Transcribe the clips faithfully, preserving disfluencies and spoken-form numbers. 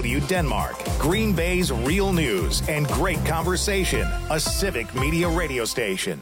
W Denmark, Green Bay's real news and great conversation, a Civic Media radio station.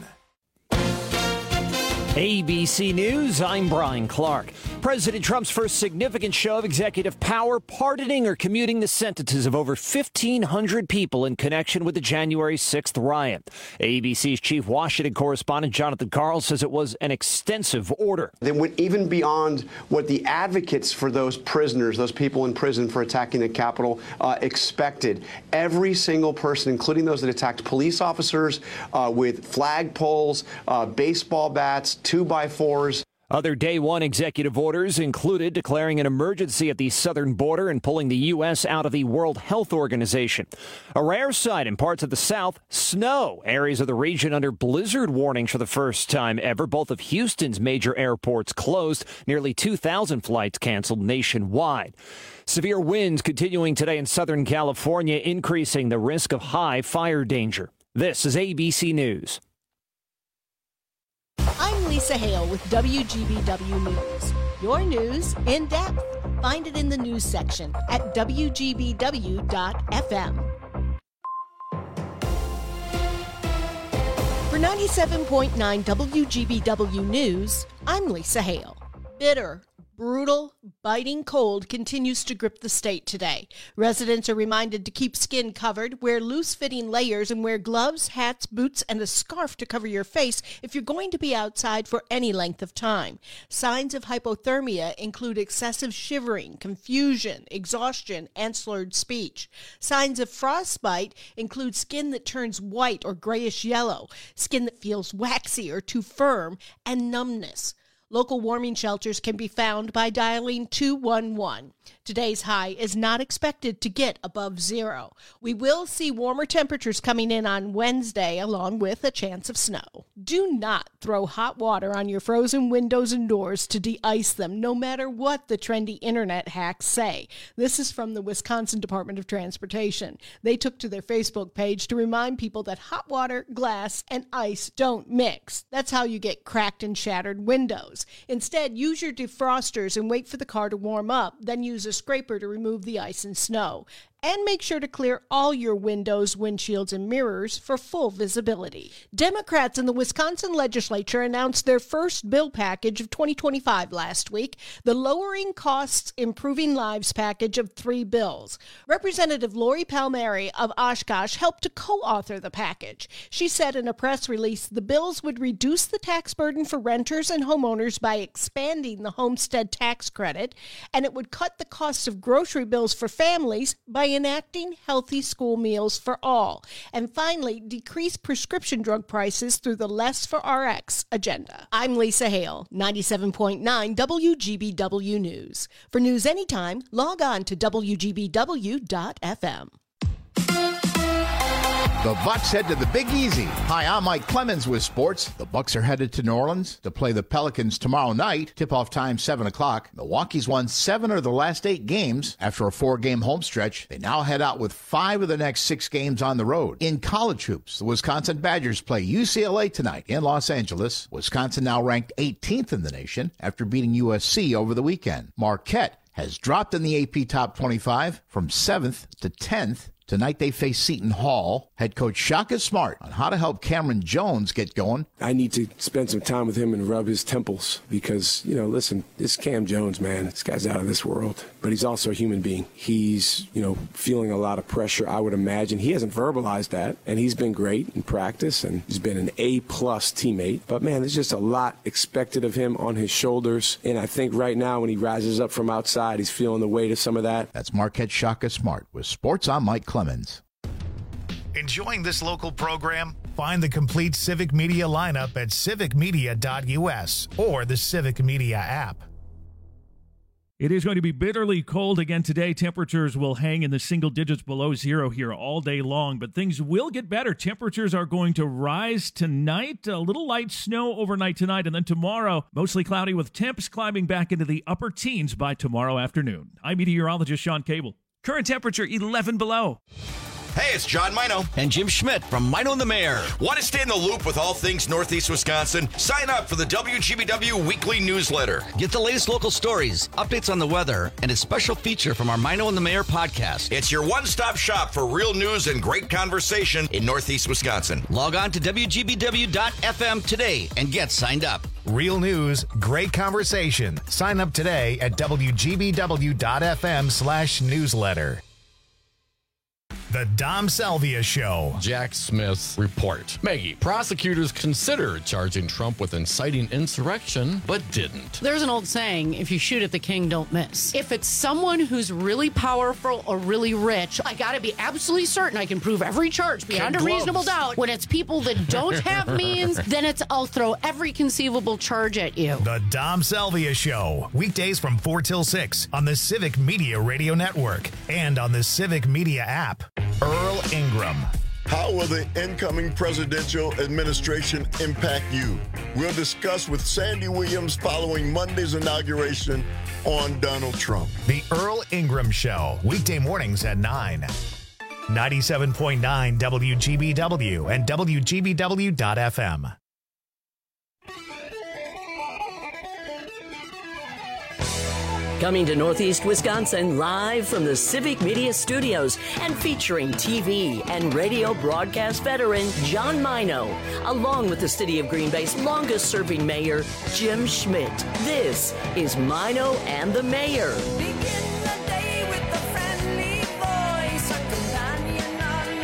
A B C News, I'm Brian Clark. President Trump's first significant show of executive power, pardoning or commuting the sentences of over fifteen hundred people in connection with the January sixth riot. A B C's chief Washington correspondent Jonathan Karl says it was an extensive order. They went even beyond what the advocates for those prisoners, those people in prison for attacking the Capitol, uh, expected. Every single person, including those that attacked police officers uh, with flagpoles, uh, baseball bats, two by fours. Other day one executive orders included declaring an emergency at the southern border and pulling the U S out of the World Health Organization. A rare sight in parts of the South, snow. Areas of the region under blizzard warnings for the first time ever. Both of Houston's major airports closed. Nearly two thousand flights canceled nationwide. Severe winds continuing today in Southern California, increasing the risk of high fire danger. This is A B C News. I'm Lisa Hale with W G B W News. Your news in depth. Find it in the news section at W G B W dot F M. For ninety-seven point nine W G B W News, I'm Lisa Hale. Bitter, brutal, biting cold continues to grip the state today. Residents are reminded to keep skin covered, wear loose-fitting layers, and wear gloves, hats, boots, and a scarf to cover your face if you're going to be outside for any length of time. Signs of hypothermia include excessive shivering, confusion, exhaustion, and slurred speech. Signs of frostbite include skin that turns white or grayish-yellow, skin that feels waxy or too firm, and numbness. Local warming shelters can be found by dialing two one one. Today's high is not expected to get above zero. We will see warmer temperatures coming in on Wednesday, along with a chance of snow. Do not throw hot water on your frozen windows and doors to de-ice them, no matter what the trendy internet hacks say. This is from the Wisconsin Department of Transportation. They took to their Facebook page to remind people that hot water, glass, and ice don't mix. That's how you get cracked and shattered windows. Instead, use your defrosters and wait for the car to warm up, then use a scraper to remove the ice and snow. And make sure to clear all your windows, windshields, and mirrors for full visibility. Democrats in the Wisconsin legislature announced their first bill package of twenty twenty-five last week, the Lowering Costs, Improving Lives package of three bills. Representative Lori Palmieri of Oshkosh helped to co-author the package. She said in a press release the bills would reduce the tax burden for renters and homeowners by expanding the homestead tax credit, and it would cut the cost of grocery bills for families by enacting healthy school meals for all. And finally, decrease prescription drug prices through the Less for R X agenda. I'm Lisa Hale, ninety-seven point nine W G B W News. For news anytime, log on to W G B W dot F M. The Bucs head to the Big Easy. Hi, I'm Mike Clemens with sports. The Bucs are headed to New Orleans to play the Pelicans tomorrow night. Tip-off time, seven o'clock. Milwaukee's won seven of the last eight games after a four-game home stretch. They now head out with five of the next six games on the road. In college hoops, the Wisconsin Badgers play U C L A tonight in Los Angeles. Wisconsin now ranked eighteenth in the nation after beating U S C over the weekend. Marquette has dropped in the A P Top twenty-five from seventh to tenth. Tonight they face Seton Hall. Head coach Shaka Smart on how to help Cameron Jones get going. I need to spend some time with him and rub his temples because, you know, listen, this Cam Jones, man, this guy's out of this world. But he's also a human being. He's, you know, feeling a lot of pressure, I would imagine. He hasn't verbalized that, and he's been great in practice, and he's been an A-plus teammate. But, man, there's just a lot expected of him on his shoulders. And I think right now when he rises up from outside, he's feeling the weight of some of that. That's Marquette Shaka Smart with Sports on Mike Clemens. Enjoying this local program? Find the complete Civic Media lineup at civic media dot U S or the Civic Media app. It is going to be bitterly cold again today. Temperatures will hang in the single digits below zero here all day long, but things will get better. Temperatures are going to rise tonight. A little light snow overnight tonight, and then tomorrow, mostly cloudy with temps climbing back into the upper teens by tomorrow afternoon. I'm meteorologist Sean Cable. Current temperature eleven below. Hey, it's John Mino. And Jim Schmidt from Mino and the Mayor. Want to stay in the loop with all things Northeast Wisconsin? Sign up for the W G B W weekly newsletter. Get the latest local stories, updates on the weather, and a special feature from our Mino and the Mayor podcast. It's your one-stop shop for real news and great conversation in Northeast Wisconsin. Log on to W G B W dot F M today and get signed up. Real news, great conversation. Sign up today at W G B W dot F M slash newsletter. The Dom Salvia Show. Jack Smith's report. Maggie, prosecutors considered charging Trump with inciting insurrection, but didn't. There's an old saying, if you shoot at the king, don't miss. If it's someone who's really powerful or really rich, I gotta be absolutely certain I can prove every charge beyond a reasonable doubt. When it's people that don't have means, then it's I'll throw every conceivable charge at you. The Dom Salvia Show. Weekdays from four till six on the Civic Media Radio Network and on the Civic Media app. Earl Ingram. How will the incoming presidential administration impact you? We'll discuss with Sandy Williams following Monday's inauguration on Donald Trump. The Earl Ingram Show, weekday mornings at nine. ninety-seven point nine W G B W and W G B W dot F M. Coming to Northeast Wisconsin live from the Civic Media Studios and featuring T V and radio broadcast veteran John Mino, along with the City of Green Bay's longest-serving mayor, Jim Schmidt. This is Mino and the Mayor. Begin the day with a friendly voice, a companion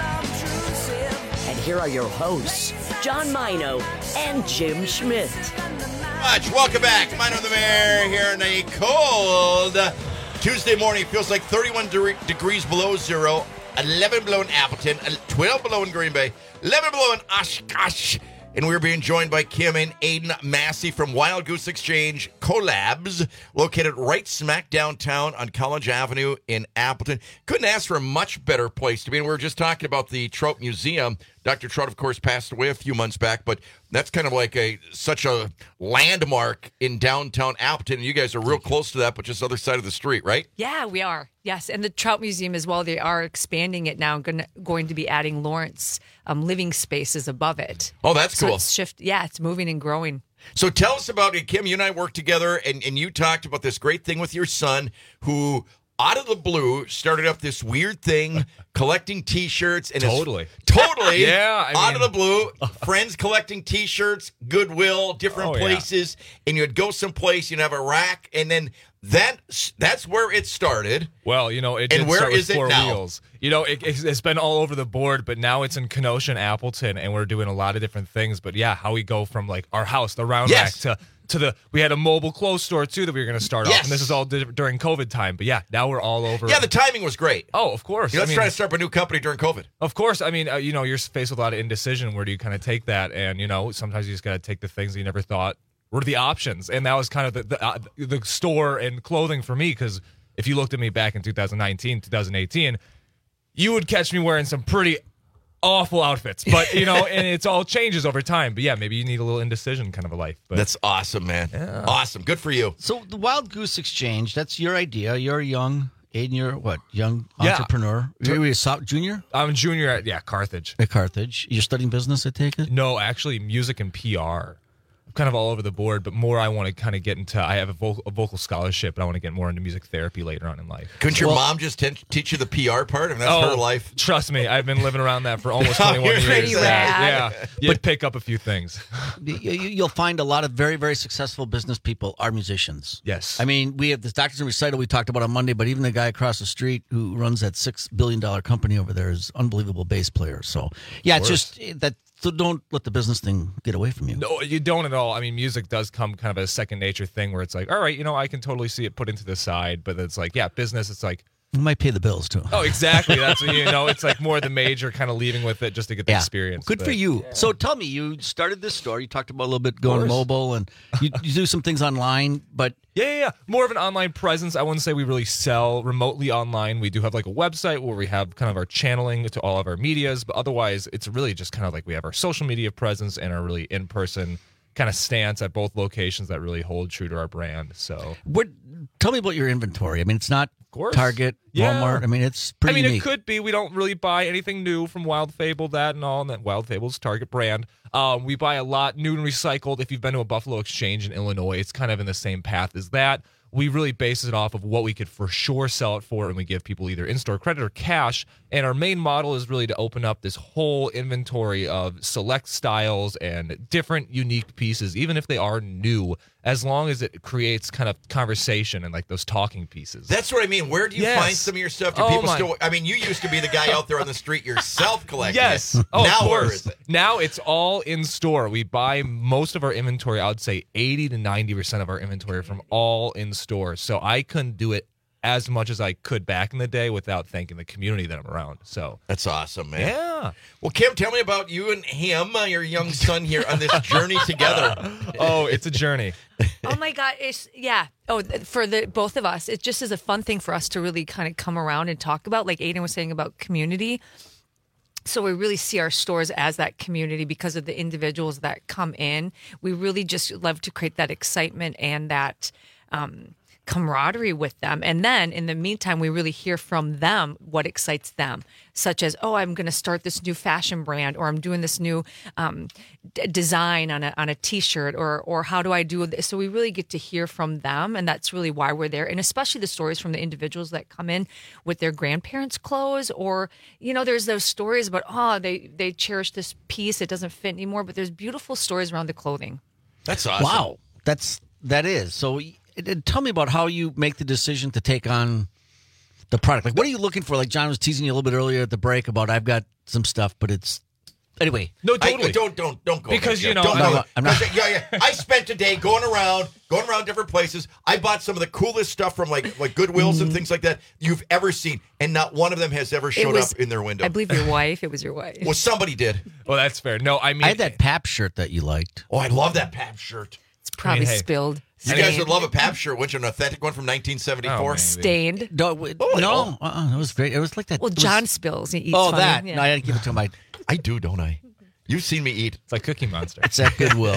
unobtrusive. And here are your hosts, John Mino and Jim Schmidt. Much. Welcome back. Mino the Mayor here on a cold Tuesday morning. It feels like thirty-one de- degrees below zero, eleven below in Appleton, twelve below in Green Bay, eleven below in Oshkosh. And we're being joined by Kim and Aiden Massey from Wild Goose Exchange Collabs, located right smack downtown on College Avenue in Appleton. Couldn't ask for a much better place to be. And we were just talking about the Trout Museum. Doctor Trout, of course, passed away a few months back, but that's kind of like a such a landmark in downtown Appleton. And you guys are real close to that, but just the other side of the street, right? Yeah, we are. Yes, and the Trout Museum as well. They are expanding it now, going, going to be adding Lawrence um, living spaces above it. Oh, that's so cool. It's shift, yeah, it's moving and growing. So tell us about it, Kim. You and I worked together, and, and you talked about this great thing with your son who, out of the blue, started up this weird thing, collecting T-shirts. And Totally. His, totally. Yeah, I out mean, of the blue, friends collecting T-shirts, Goodwill, different oh, places, yeah. And you'd go someplace, you'd have a rack, and then that that's where it started. Well, you know, it and did where start is with four it now? wheels. You know, it, it's been all over the board, but now it's in Kenosha and Appleton, and we're doing a lot of different things. But yeah, how we go from like our house, the round yes. rack, to to the we had a mobile clothes store too that we were going to start yes. off, and this is all di- during COVID time. But yeah, now we're all over. Yeah, the timing was great. Oh, of course. You know, let's I mean, try to start up a new company during COVID. Of course. I mean, uh, you know, you're faced with a lot of indecision. Where do you kind of take that? And you know, sometimes you just got to take the things you never thought were the options, and that was kind of the the, uh, the store and clothing for me. Because if you looked at me back in two thousand nineteen, two thousand eighteen, you would catch me wearing some pretty awful outfits. But you know, and it's all changes over time. But yeah, maybe you need a little indecision kind of a life. But that's awesome, man. Yeah. Awesome, good for you. So the Wild Goose Exchange—that's your idea. You're young. Aiden, you're what? Young Yeah. entrepreneur. You're a so- junior? I'm a junior at yeah Carthage. At Carthage. You're studying business, I take it? No, actually, music and P R. I'm kind of all over the board, but more I want to kind of get into. I have a vocal, a vocal scholarship, but I want to get more into music therapy later on in life. Couldn't your Well- mom just t- teach you the P R part? I mean, that's oh, her life. Trust me, I've been living around that for almost twenty-one You're years. pretty Yeah, rad. yeah. You'd pick up a few things. You- you- You'll find a lot of very, very successful business people are musicians. Yes. I mean, we have this Doctors in Recital we talked about on Monday, but even the guy across the street who runs that six billion dollars company over there is unbelievable bass player. So, yeah, it's course. just that. So don't let the business thing get away from you. No, you don't at all. I mean, music does come kind of a second nature thing where it's like, all right, you know, I can totally see it put into the side, but it's like, yeah, business, it's like, You might pay the bills, too. oh, exactly. That's what, you know, it's like more the major kind of leaving with it just to get the Yeah. experience. Good but- for you. So tell me, you started this store. You talked about a little bit going mobile, and you, you do some things online, but Yeah, yeah, yeah. More of an online presence. I wouldn't say we really sell remotely online. We do have like a website where we have kind of our channeling to all of our medias, but otherwise it's really just kind of like we have our social media presence and our really in-person kind of stance at both locations that really hold true to our brand. So, what? Tell me about your inventory. I mean, it's not course. Target, Yeah. Walmart. I mean, it's pretty I mean, unique. it could be. We don't really buy anything new from Wild Fable, that and all. And that Wild Fable's Target brand. Um, we buy a lot new and recycled. If you've been to a Buffalo Exchange in Illinois, it's kind of in the same path as that. We really base it off of what we could for sure sell it for, and we give people either in-store credit or cash. And our main model is really to open up this whole inventory of select styles and different unique pieces, even if they are new, as long as it creates kind of conversation and like those talking pieces. That's what I mean. Where do you Yes. find some of your stuff? Do Oh, people my- still? I mean, you used to be the guy out there on the street yourself collecting. Yes. It. Oh, now of where course. is it? Now it's all in store. We buy most of our inventory. I would say eighty to ninety percent of our inventory from all in store. So I couldn't do it as much as I could back in the day without thanking the community that I'm around. So that's awesome, man. Yeah. Well, Kim, tell me about you and him, uh, your young son here, on this journey together. Oh, it's a journey. Oh my God! It's yeah. Oh, th- for the both of us, it just is a fun thing for us to really kind of come around and talk about. Like Aiden was saying about community. So we really see our stores as that community because of the individuals that come in. We really just love to create that excitement and that um, camaraderie with them. And then in the meantime, we really hear from them what excites them, such as, oh, I'm going to start this new fashion brand, or I'm doing this new um, d- design on a on a T-shirt, or or how do I do this? So we really get to hear from them, and that's really why we're there. And especially the stories from the individuals that come in with their grandparents' clothes, or you know, there's those stories about, oh, they they cherish this piece, it doesn't fit anymore, but there's beautiful stories around the clothing. That's awesome. Wow, that's that is. So, it, it- tell me about how you make the decision to take on the product. Like, what are you looking for? Like John was teasing you a little bit earlier at the break about I've got some stuff, but it's anyway. No, I- totally. don't don't don't go Because, there, you Jeff. know, don't I'm go not- there. I'm not- 'Cause, yeah, yeah. I spent a day going around, going around different places. I bought some of the coolest stuff from like like Goodwills and things like that you've ever seen, and not one of them has ever It showed was- up in their window. I believe your wife. It was your wife. Well, somebody did. Well, that's fair. No, I mean, I had that Pap shirt that you liked. Oh, I love that Pap shirt. It's probably I mean, hey. spilled. You guys would love a Pap shirt, wouldn't you? An authentic one from nineteen seventy-four. Oh, Stained. No, w- Oh, no, uh-uh, it was great. It was like that. Well, it was- John spills. He eats Oh, funny. that. Yeah. No, I had to give it to him. I, I do, don't I? You've seen me eat. It's like Cookie Monster. it's at Goodwill.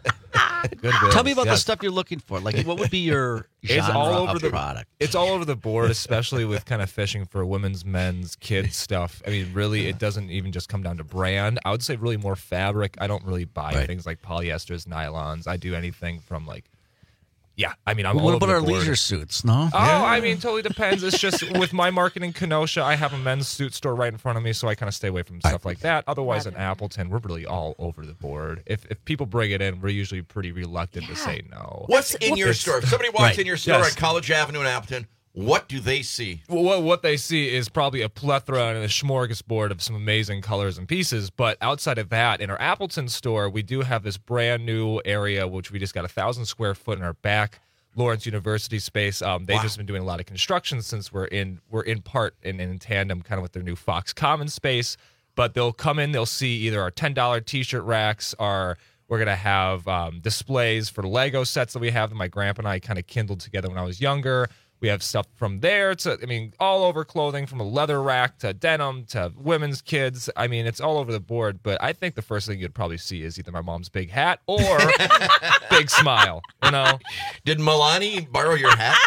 Goodwill. Tell me about the Yes. stuff you're looking for. Like, what would be your genre It's all over of the product? It's all over the board, especially with kind of fishing for women's, men's, kids stuff. I mean, really, it doesn't even just come down to brand. I would say really more fabric. I don't really buy Right. things like polyesters, nylons. I do anything from like, yeah. I mean, I'm What all about over our the board. leisure suits? No. Oh, I mean, totally depends. It's just with my market in Kenosha, I have a men's suit store right in front of me, so I kind of stay away from stuff like that. Otherwise, in Appleton, we're really all over the board. If if people bring it in, we're usually pretty reluctant to say no. What's in your It's- store? If somebody walks Right. in your store Yes. at College Avenue in Appleton, what do they see? Well, what, what they see is probably a plethora and a smorgasbord of some amazing colors and pieces. But outside of that, in our Appleton store, we do have this brand new area, which we just got a thousand square foot in our back Lawrence University space. Um, they've Wow. just been doing a lot of construction since we're in we're in part and in tandem kind of with their new Fox Commons space. But they'll come in, they'll see either our ten dollar T-shirt racks, our we're gonna have um, displays for the Lego sets that we have that my grandpa and I kind of kindled together when I was younger. We have stuff from there to, I mean, all over clothing, from a leather rack to denim to women's, kids. I mean, it's all over the board. But I think the first thing you'd probably see is either my mom's big hat or big smile. You know, Did Milani borrow your hat?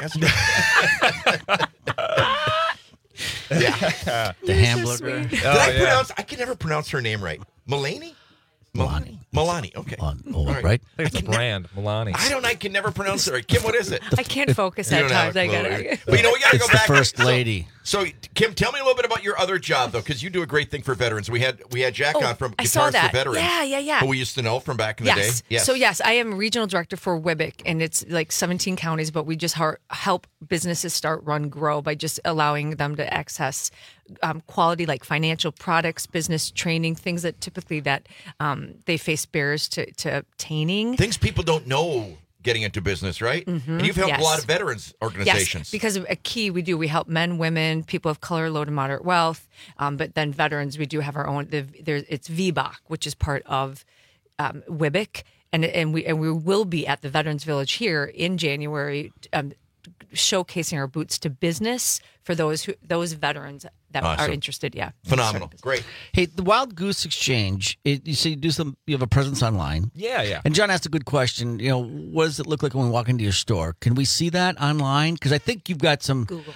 yeah. The hamburger. Did Oh, I yeah. pronounce? I can never pronounce her name right. Milani? Milani. Milani. Okay. On, oh, right. right? I think it's a brand, Milani. I don't. I can never pronounce it right. Kim, what is it? I can't focus You at don't have times. a I clue. gotta. But you know, we got to It's go the back. first So- lady. So, Kim, tell me a little bit about your other job, though, because you do a great thing for veterans. We had we had Jack Oh, on from I Guitars saw that. for Veterans. Yeah, yeah, yeah. Who we used to know from back in the Yes. day. Yes. So yes, I am regional director for W I B C, and it's like seventeen counties. But we just har- help businesses start, run, grow by just allowing them to access um, quality, like financial products, business training, things that typically that um, they face barriers to, to obtaining. Things people don't know getting into business, right? And you've helped yes. a lot of veterans organizations. Yes, because of a key we do. We help men, women, people of color, low to moderate wealth. Um, but then veterans, we do have our own. The, there, it's V B A C, which is part of um, W I B C, and and we and we will be at the Veterans Village here in January. Um, showcasing our boots to business for those who those veterans that Awesome. are interested. Yeah, Phenomenal. Great. Hey, the Wild Goose Exchange. It, you say you do some. You have a presence online. Yeah, yeah. And John asked a good question. You know, what does it look like when we walk into your store? Can we see that online? Because I think you've got some. Google.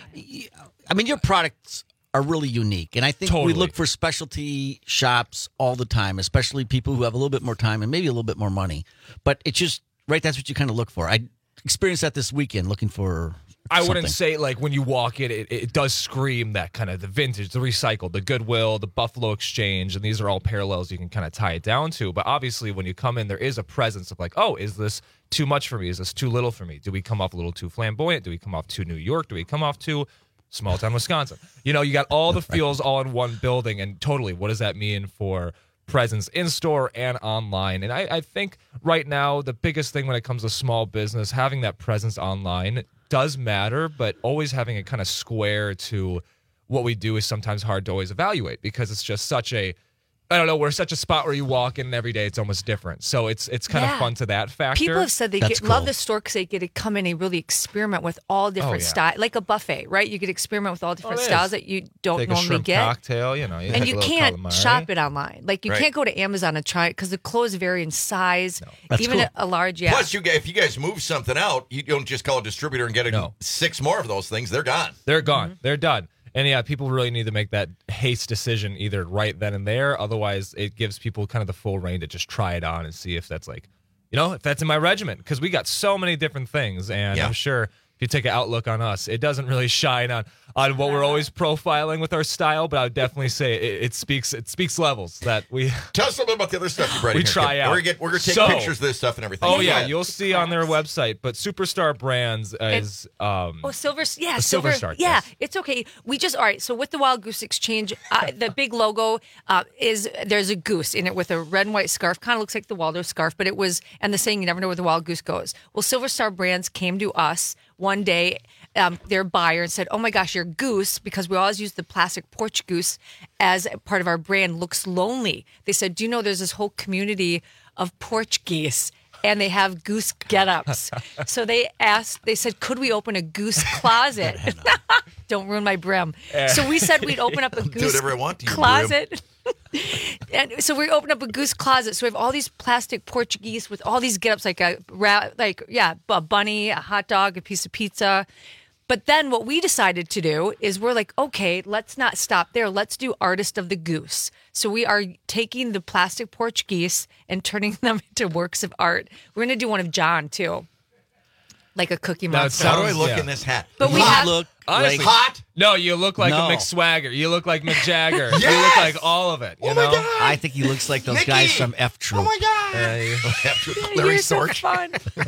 I mean, your products are really unique, and I think Totally. we look for specialty shops all the time, especially people who have a little bit more time and maybe a little bit more money. But it's just right. That's what you kind of look for. I experienced that this weekend, looking for. I wouldn't something. say like when you walk in, it, it does scream that kind of the vintage, the recycled, the Goodwill, the Buffalo Exchange, and these are all parallels you can kind of tie it down to. But obviously, when you come in, there is a presence of like, oh, is this too much for me? Is this too little for me? Do we come off a little too flamboyant? Do we come off too New York? Do we come off too small town Wisconsin? You know, you got all the feels all in one building, and totally, what does that mean for presence in store and online? And I, I think right now the biggest thing when it comes to small business, having that presence online does matter, but always having it kind of square to what we do is sometimes hard to always evaluate because it's just such a, I don't know, we're such a spot where you walk in and every day it's almost different. So it's it's kind Yeah. of fun to that factor. People have said they That's get, love cool. the store because they get to come in and really experiment with all different yeah. styles, like a buffet, right? You get to experiment with all different Oh, it styles is. that you don't Take a normally shrimp get. cocktail, you know, you and take you a little can't calamari. shop it online. Like you Right. can't go to Amazon and try it because the clothes vary in size. That's Even cool. a, a large, yeah. Plus, you guys, if you guys move something out, you don't just call a distributor and get a, No. six more of those things. They're gone. They're gone. Mm-hmm. They're done. And yeah, people really need to make that haste decision either right then and there. Otherwise, it gives people kind of the full reign to just try it on and see if that's like, you know, if that's in my regiment. Because we got so many different things. And Yeah. I'm sure if you take an outlook on us, it doesn't really shine on, on what we're always profiling with our style. But I would definitely say it, it speaks it speaks levels that we Tell us a little bit about the other stuff you brought in we here, try Kim. out. We're gonna get we're gonna take So- pictures of this stuff and everything. Oh yeah, Yeah. you'll see on their website. But Superstar Brands is um, Oh, silver, yeah, A silver, Silver Star, yeah. yes. It's okay. We just all right. So with the Wild Goose Exchange, uh, the big logo uh, is there's a goose in it with a red and white scarf. Kind of looks like the Waldo scarf, but it was and the saying you never know where the wild goose goes. Well, Silver Star Brands came to us one day, um, their buyer, and said, "Oh my gosh, your goose," because we always use the plastic porch goose as part of our brand, looks lonely. They said, "Do you know there's this whole community of porch geese?" And they have goose get-ups. So they asked, they said, could we open a goose closet? Don't ruin my brim. So we said we'd open up a Do goose whatever I want to you, closet. And so we opened up a goose closet. So we have all these plastic Portuguese with all these get-ups, like a ra- like yeah, a bunny, a hot dog, a piece of pizza. But then what we decided to do is we're like, okay, let's not stop there. Let's do Artist of the Goose. So we are taking the plastic Portuguese and turning them into works of art. We're going to do one of John too, like a Cookie That Monster. How do I sounds- look yeah. in this hat? But we You have look Honestly, like Hot. No, you look like No. a McSwagger. You look like Mick Jagger. You Yes! look like all of it. You Oh know? my God. I think he looks like those Nicky! guys from F Troop. Oh my God. Uh, you, Larry You're so Sorch. fun.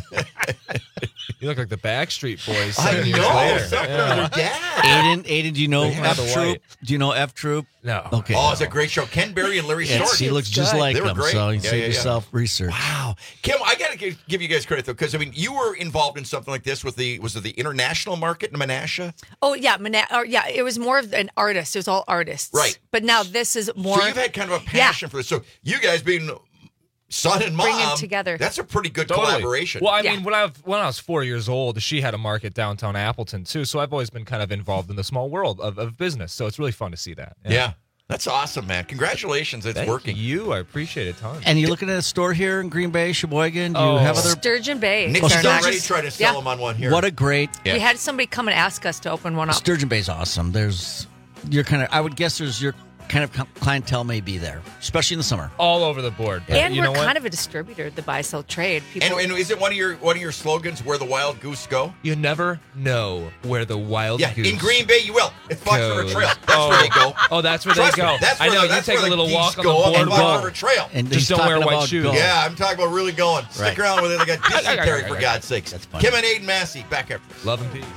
you look like the Backstreet Boys. I seven years know. later. Something Yeah. on their dad. Aiden, Aiden, do you know Yeah, F the Troop? white. Do you know F Troop? No. Okay. Oh, it's a great show. Ken Berry and Larry Yes, Sorch. he looks just good. like They were them, great. so you Yeah, save yeah, yeah. yourself research. Wow, Kim, I got to give, give you guys credit though, because I mean, you were involved in something like this with the was it the international market in Menasha? Oh yeah, Mana- or, yeah. It was more of an artist. It was all artists, Right. But now this is more. So you've had kind of a passion for this. So you guys being son and mom, Bring 'em together. That's a pretty good Totally. collaboration. Well, I Yeah. mean, when I when I was four years old, she had a market downtown Appleton too. So I've always been kind of involved in the small world of, of business. So it's really fun to see that. yeah. That's awesome, man. Congratulations, it's Thank working. you. I appreciate it, tons. And you're looking at a store here in Green Bay, Sheboygan. Do you Oh. have other? Sturgeon Bay. Nick's Oh, Our Sturgeon- already next- trying to sell Yeah. them on one here. What a great Yeah. We had somebody come and ask us to open one up. Sturgeon Bay's awesome. There's you're kind of. I would guess there's your kind of clientele may be there, especially in the summer. All over the board. But And you we're know what? kind of a distributor, the buy sell trade. People, and, and is it one of your one of your slogans? Where the wild goose go? You never know where the wild Yeah, goose in Green Bay, you will. It's Fox River goes. Trail. That's oh. where they go. Oh, that's where Trust they go. me, that's I where know. the, You that's take where a little the walk geese on the go up boardwalk. Fox River Trail. And Just he's don't wear talking white about shoes. golf. Yeah, I'm talking about really going. Stick Right. around with it. They got dysentery, for God's sakes. That's funny. Kim and Aiden Massey, back after this. Love and peace.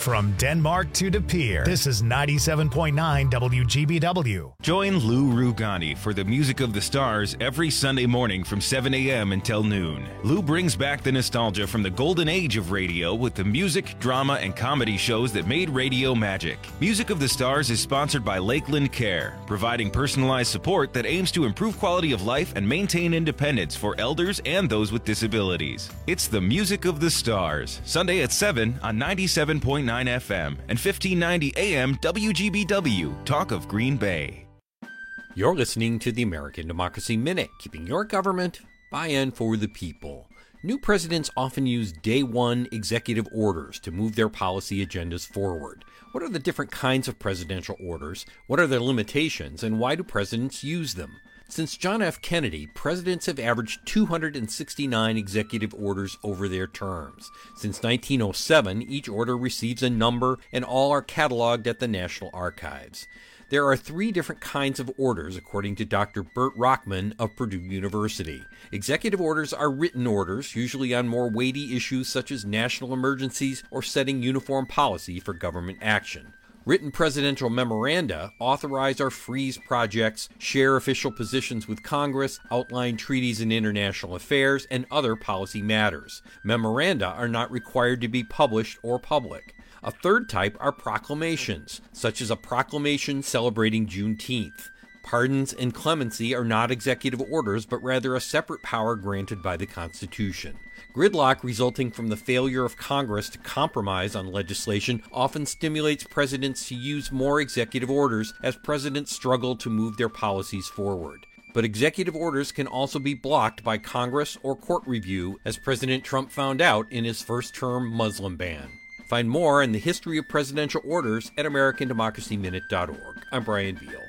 From Denmark to De Pere, this is ninety-seven point nine W G B W. Join Lou Rugani for the Music of the Stars every Sunday morning from seven a.m. until noon. Lou brings back the nostalgia from the golden age of radio with the music, drama, and comedy shows that made radio magic. Music of the Stars is sponsored by Lakeland Care, providing personalized support that aims to improve quality of life and maintain independence for elders and those with disabilities. It's the Music of the Stars, Sunday at seven on ninety-seven point nine F M and fifteen ninety A M W G B W, Talk of Green Bay. You're listening to the American Democracy Minute, keeping your government by and for the people. New presidents often use day one executive orders to move their policy agendas forward. What are the different kinds of presidential orders? What are their limitations? And why do presidents use them? Since John F. Kennedy, presidents have averaged two hundred sixty-nine executive orders over their terms. Since nineteen oh seven, each order receives a number, and all are cataloged at the National Archives. There are three different kinds of orders, according to Doctor Burt Rockman of Purdue University. Executive orders are written orders, usually on more weighty issues such as national emergencies or setting uniform policy for government action. Written presidential memoranda authorize or freeze projects, share official positions with Congress, outline treaties and international affairs, and other policy matters. Memoranda are not required to be published or public. A third type are proclamations, such as a proclamation celebrating Juneteenth. Pardons and clemency are not executive orders, but rather a separate power granted by the Constitution. Gridlock resulting from the failure of Congress to compromise on legislation often stimulates presidents to use more executive orders as presidents struggle to move their policies forward. But executive orders can also be blocked by Congress or court review, as President Trump found out in his first-term Muslim ban. Find more on the history of presidential orders at American Democracy Minute dot org. I'm Brian Veal.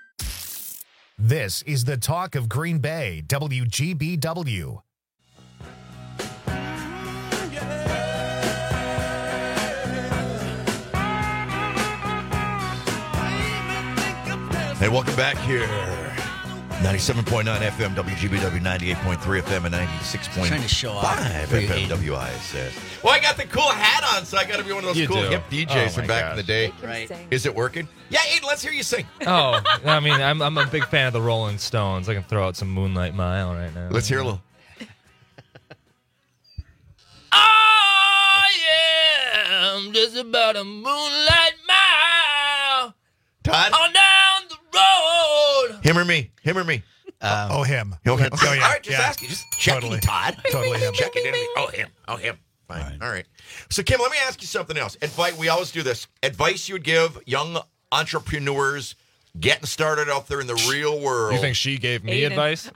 This is the Talk of Green Bay, W G B W. Hey, welcome back here. ninety-seven point nine F M, W G B W, ninety-eight point three F M, and ninety-six point five F M W I S S. Well, I got the cool hat on, so I got to be one of those You cool do. hip D Js Oh, from my back gosh. in the day. Right. Is it working? Yeah, Aiden, let's hear you sing. Oh, I mean, I'm I'm a big fan of the Rolling Stones. I can throw out some Moonlight Mile right now. Let's hear a little. I am just about a moonlight mile. Todd? On down the road. Him or me? Him or me? Um, oh, him. Oh, him. Oh, yeah. All right, just yeah. ask you. Just checking, Totally. Todd. Totally him. Checking in. Oh, him. Oh, him. Fine. All right. All right. So, Kim, let me ask you something else. Advice. We always do this. Advice you would give young entrepreneurs getting started out there in the real world. You think she gave me Aiden. advice?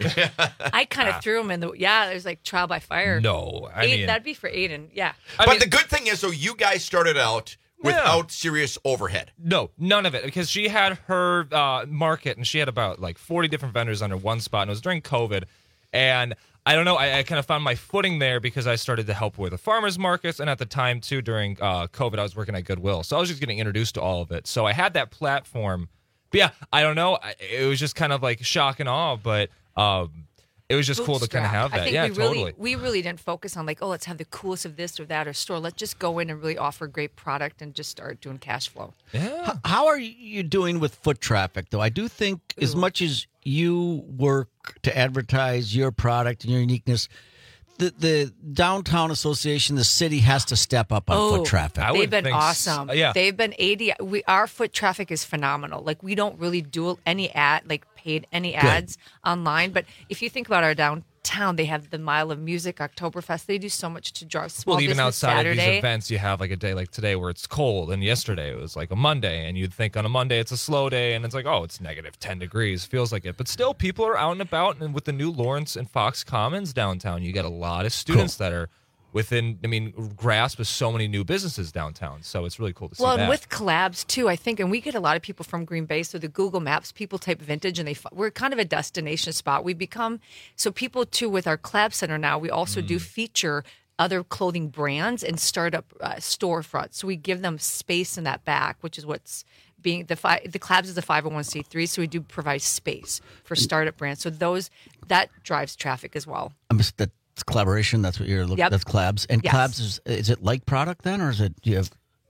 I kind of threw him in the yeah. There's like trial by fire. No, I Aiden- mean- that'd be for Aiden. Yeah. But the good thing is, though, you guys started out without serious overhead. No, none of it, because she had her uh, market and she had about like forty different vendors under one spot, and it was during COVID. And I don't know, I, I kind of found my footing there because I started to help with the farmers markets, and at the time too, during uh, COVID, I was working at Goodwill, so I was just getting introduced to all of it. So I had that platform. But yeah, I don't know, I- it was just kind of like shock and awe, but um, it was just cool to kind of have I that. think Yeah, we really, totally. We really didn't focus on like, oh, let's have the coolest of this or that or store. Let's just go in and really offer great product and just start doing cash flow. Yeah. How are you doing with foot traffic, though? I do think as much as you work to advertise your product and your uniqueness, the, the downtown association, the city has to step up on Oh, foot traffic. they've been awesome. yeah. They've been eighty. We our foot traffic is phenomenal. Like we don't really do any ad, like paid any ads online. But if you think about our downtown, they have the Mile of Music, Oktoberfest. They do so much to draw small Well, even business outside Saturday. of these events, you have like a day like today where it's cold, and yesterday it was like a Monday, and you'd think on a Monday it's a slow day, and it's like, oh, it's negative ten degrees, feels like it. But still, people are out and about, and with the new Lawrence and Fox Commons downtown, you get a lot of students that are within, I mean, grasp of so many new businesses downtown. So it's really cool to see Well, that. and with collabs too, I think, and we get a lot of people from Green Bay. So the Google Maps, people type vintage, and they f- we're kind of a destination spot. We become so people too with our collab center now. We also do feature other clothing brands and startup uh, storefronts. So we give them space in that back, which is what's being the fi- the collabs is a five oh one c three. So we do provide space for startup brands. So those that drives traffic as well. I'm just, that's collaboration. That's what you're looking. Yep. That's collabs. And Yes. collabs is is it like product then, or is it? Do you have?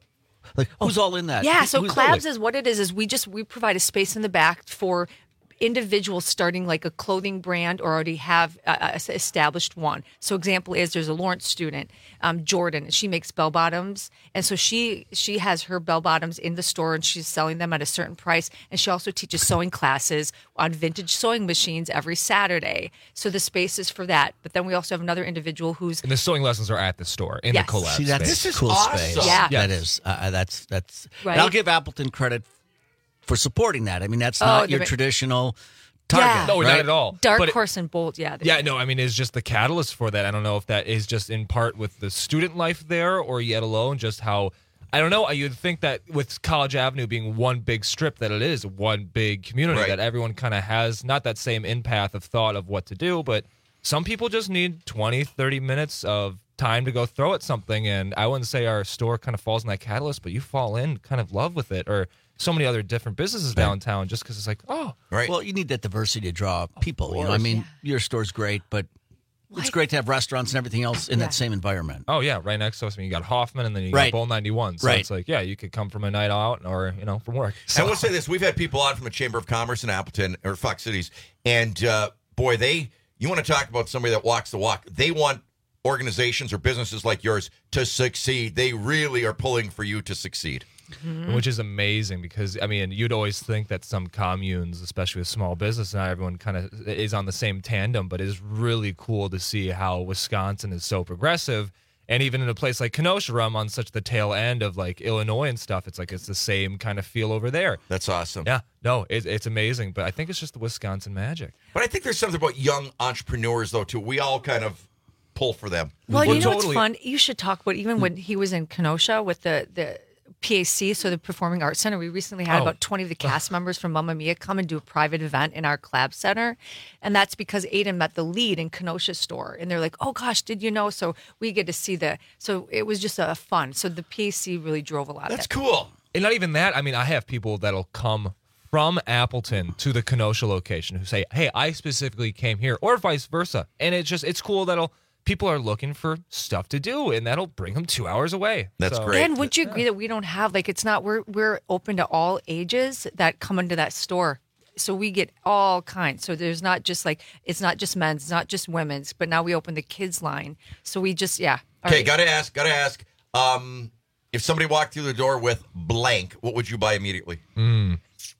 Like, who's all in that? Yeah, Who- so who's Clabs all- is what it is, is we just, we provide a space in the back for individuals starting like a clothing brand or already have uh, established one. So example is there's a Lawrence student, um, Jordan, she makes bell bottoms. And so she, she has her bell bottoms in the store and she's selling them at a certain price. And she also teaches sewing classes on vintage sewing machines every Saturday. So the space is for that. But then we also have another individual who's And the sewing lessons are at the store in Yes. the collab See, that's space. a cool space. Yeah. That is. Uh, that's, that's, Right. and I'll give Appleton credit for supporting that. I mean, that's Oh, not the- your traditional target. Yeah. No, right? not at all. Dark But it- Horse and Bolt. Yeah. they- Yeah, no, I mean, it's just the catalyst for that. I don't know if that is just in part with the student life there or yet alone just how, I don't know, you'd think that with College Avenue being one big strip, that it is one big community, Right. that everyone kind of has not that same empath of thought of what to do, but some people just need twenty, thirty minutes of time to go throw at something. And I wouldn't say our store kind of falls in that catalyst, but you fall in kind of love with it. Or so many other different businesses downtown just because it's like, oh. Right. Well, you need that diversity to draw people. You know, I mean, your store's great, but it's great to have restaurants and everything else in that same environment. Oh, yeah, right next to us. I mean, you got Hoffman and then you Right. got Bowl ninety-one. So Right. it's like, yeah, you could come from a night out or, you know, from work. I will say this: we've had people on from the Chamber of Commerce in Appleton or Fox Cities, and uh, boy, they you want to talk about somebody that walks the walk. They want organizations or businesses like yours to succeed. They really are pulling for you to succeed. Mm-hmm. Which is amazing because, I mean, you'd always think that some communes, especially with small business, not everyone kind of is on the same tandem, but it is really cool to see how Wisconsin is so progressive. And even in a place like Kenosha, where I'm on such the tail end of like Illinois and stuff, it's like it's the same kind of feel over there. That's awesome. Yeah, no, it, it's amazing. But I think it's just the Wisconsin magic. But I think there's something about young entrepreneurs, though, too. We all kind of pull for them. Well, Well, you know totally. what's fun? You should talk about even when he was in Kenosha with the the P A C, so the Performing Arts Center. We recently had Oh. about twenty of the cast members from Mamma Mia come and do a private event in our Clab Center, and that's because Aiden met the lead in Kenosha store, and they're like, "Oh gosh, did you know?" So we get to see the. So it was just a fun. So the P A C really drove a lot. That's of that. cool. And not even that. I mean, I have people that'll come from Appleton to the Kenosha location who say, hey, I specifically came here, or vice versa. And it's just, it's cool that'll, people are looking for stuff to do, and that'll bring them two hours away. That's So- great. And would you agree that we don't have like it's not we're we're open to all ages that come into that store. So we get all kinds. So there's not just like it's not just men's, it's not just women's, but now we open the kids line. So we just yeah. All Okay, right. got to ask, got to ask. Um, if somebody walked through the door with blank, what would you buy immediately? Mm.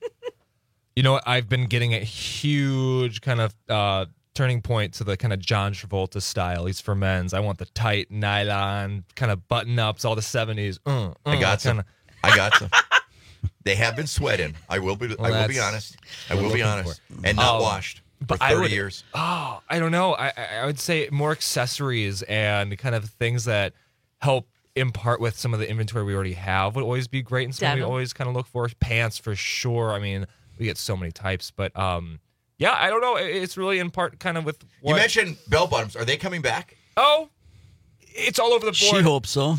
You know what? I've been getting a huge kind of uh, turning point to the kind of John Travolta style. He's for men's. I want the tight nylon kind of button ups, all the seventies. Uh, uh, I got some. kinda- I got some. They have been sweating. I will be. Well, I will be that's honest. I what will we're be looking honest, for. and not Um, washed for but I thirty would- years. Oh, I don't know. I, I I would say more accessories and kind of things that help impart with some of the inventory we already have would always be great, and something we Denim. always kind of look for. Pants for sure. I mean, we get so many types, but um, yeah, I don't know. It- It's really in part kind of with what You mentioned bell bottoms. Are they coming back? Oh, it's all over the board. She hopes so.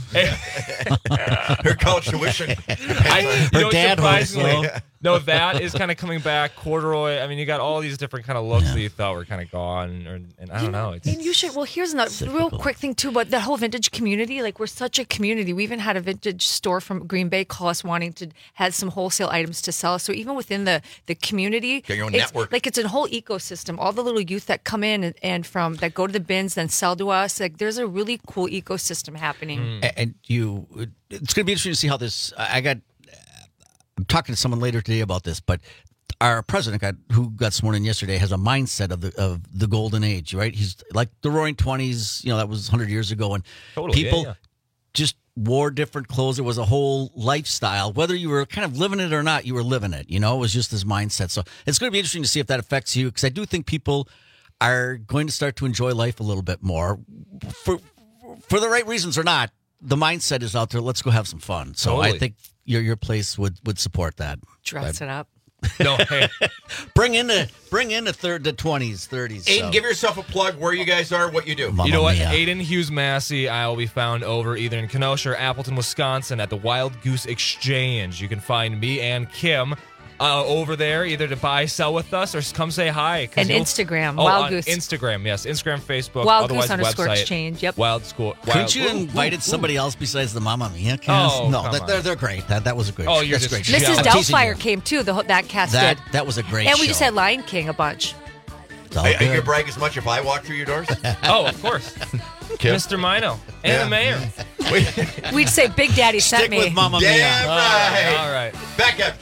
Her college tuition. I, you Her know, dad hopes surprisingly, so. no, that is kind of coming back. Corduroy. I mean, you got all these different kind of looks that you thought were kind of gone, or, and I don't know. It's, And you should. Well, here's another real quick thing too. But the whole vintage community, like we're such a community. We even had a vintage store from Green Bay call us wanting to have some wholesale items to sell. So even within the the community, Got your own it's, network. like it's a whole ecosystem. All the little youth that come in and, and from that go to the bins, then sell to us. Like there's a really cool ecosystem happening. A- And you, it's going to be interesting to see how this. I got. I'm talking to someone later today about this, but our president got who got sworn in yesterday has a mindset of the of the golden age, right? He's like the Roaring Twenties, you know, that was one hundred years ago, and Totally, yeah, people yeah. just wore different clothes. It was a whole lifestyle, whether you were kind of living it or not. You were living it, you know. It was just this mindset. So it's going to be interesting to see if that affects you, because I do think people are going to start to enjoy life a little bit more for for the right reasons or not. The mindset is out there. Let's go have some fun. So I Totally. think your your place would, would support that. Dress it up. no, hey, Bring in the bring in the third the twenties, thirties. Aiden, so. give yourself a plug. Where you guys are, what you do. Mamma you know what? mia. Aiden Hughes Massey. I will be found over either in Kenosha or Appleton, Wisconsin at the Wild Goose Exchange. You can find me and Kim uh, over there, either to buy, sell with us, or come say hi. And Instagram, oh, Wild on Goose. Instagram, yes. Instagram, Facebook, Wild otherwise Goose underscore website. exchange, yep. Wild School. Couldn't you ooh, invited ooh, somebody ooh. else besides the Mamma Mia cast? Oh, no, come that, on. they're they're great. That that was a great. Oh, you're that's just great. Missus I'm teasing Doubtfire you. came too. The, whole- that cast That did. that was a great And we show. just had Lion King a bunch. Are, are you going to brag as much if I walk through your doors? Oh, of course. Mister Mino and Yeah. the mayor. We'd say Big Daddy sent Stick me. with Mamma Damn Mia. right. All right. Back up.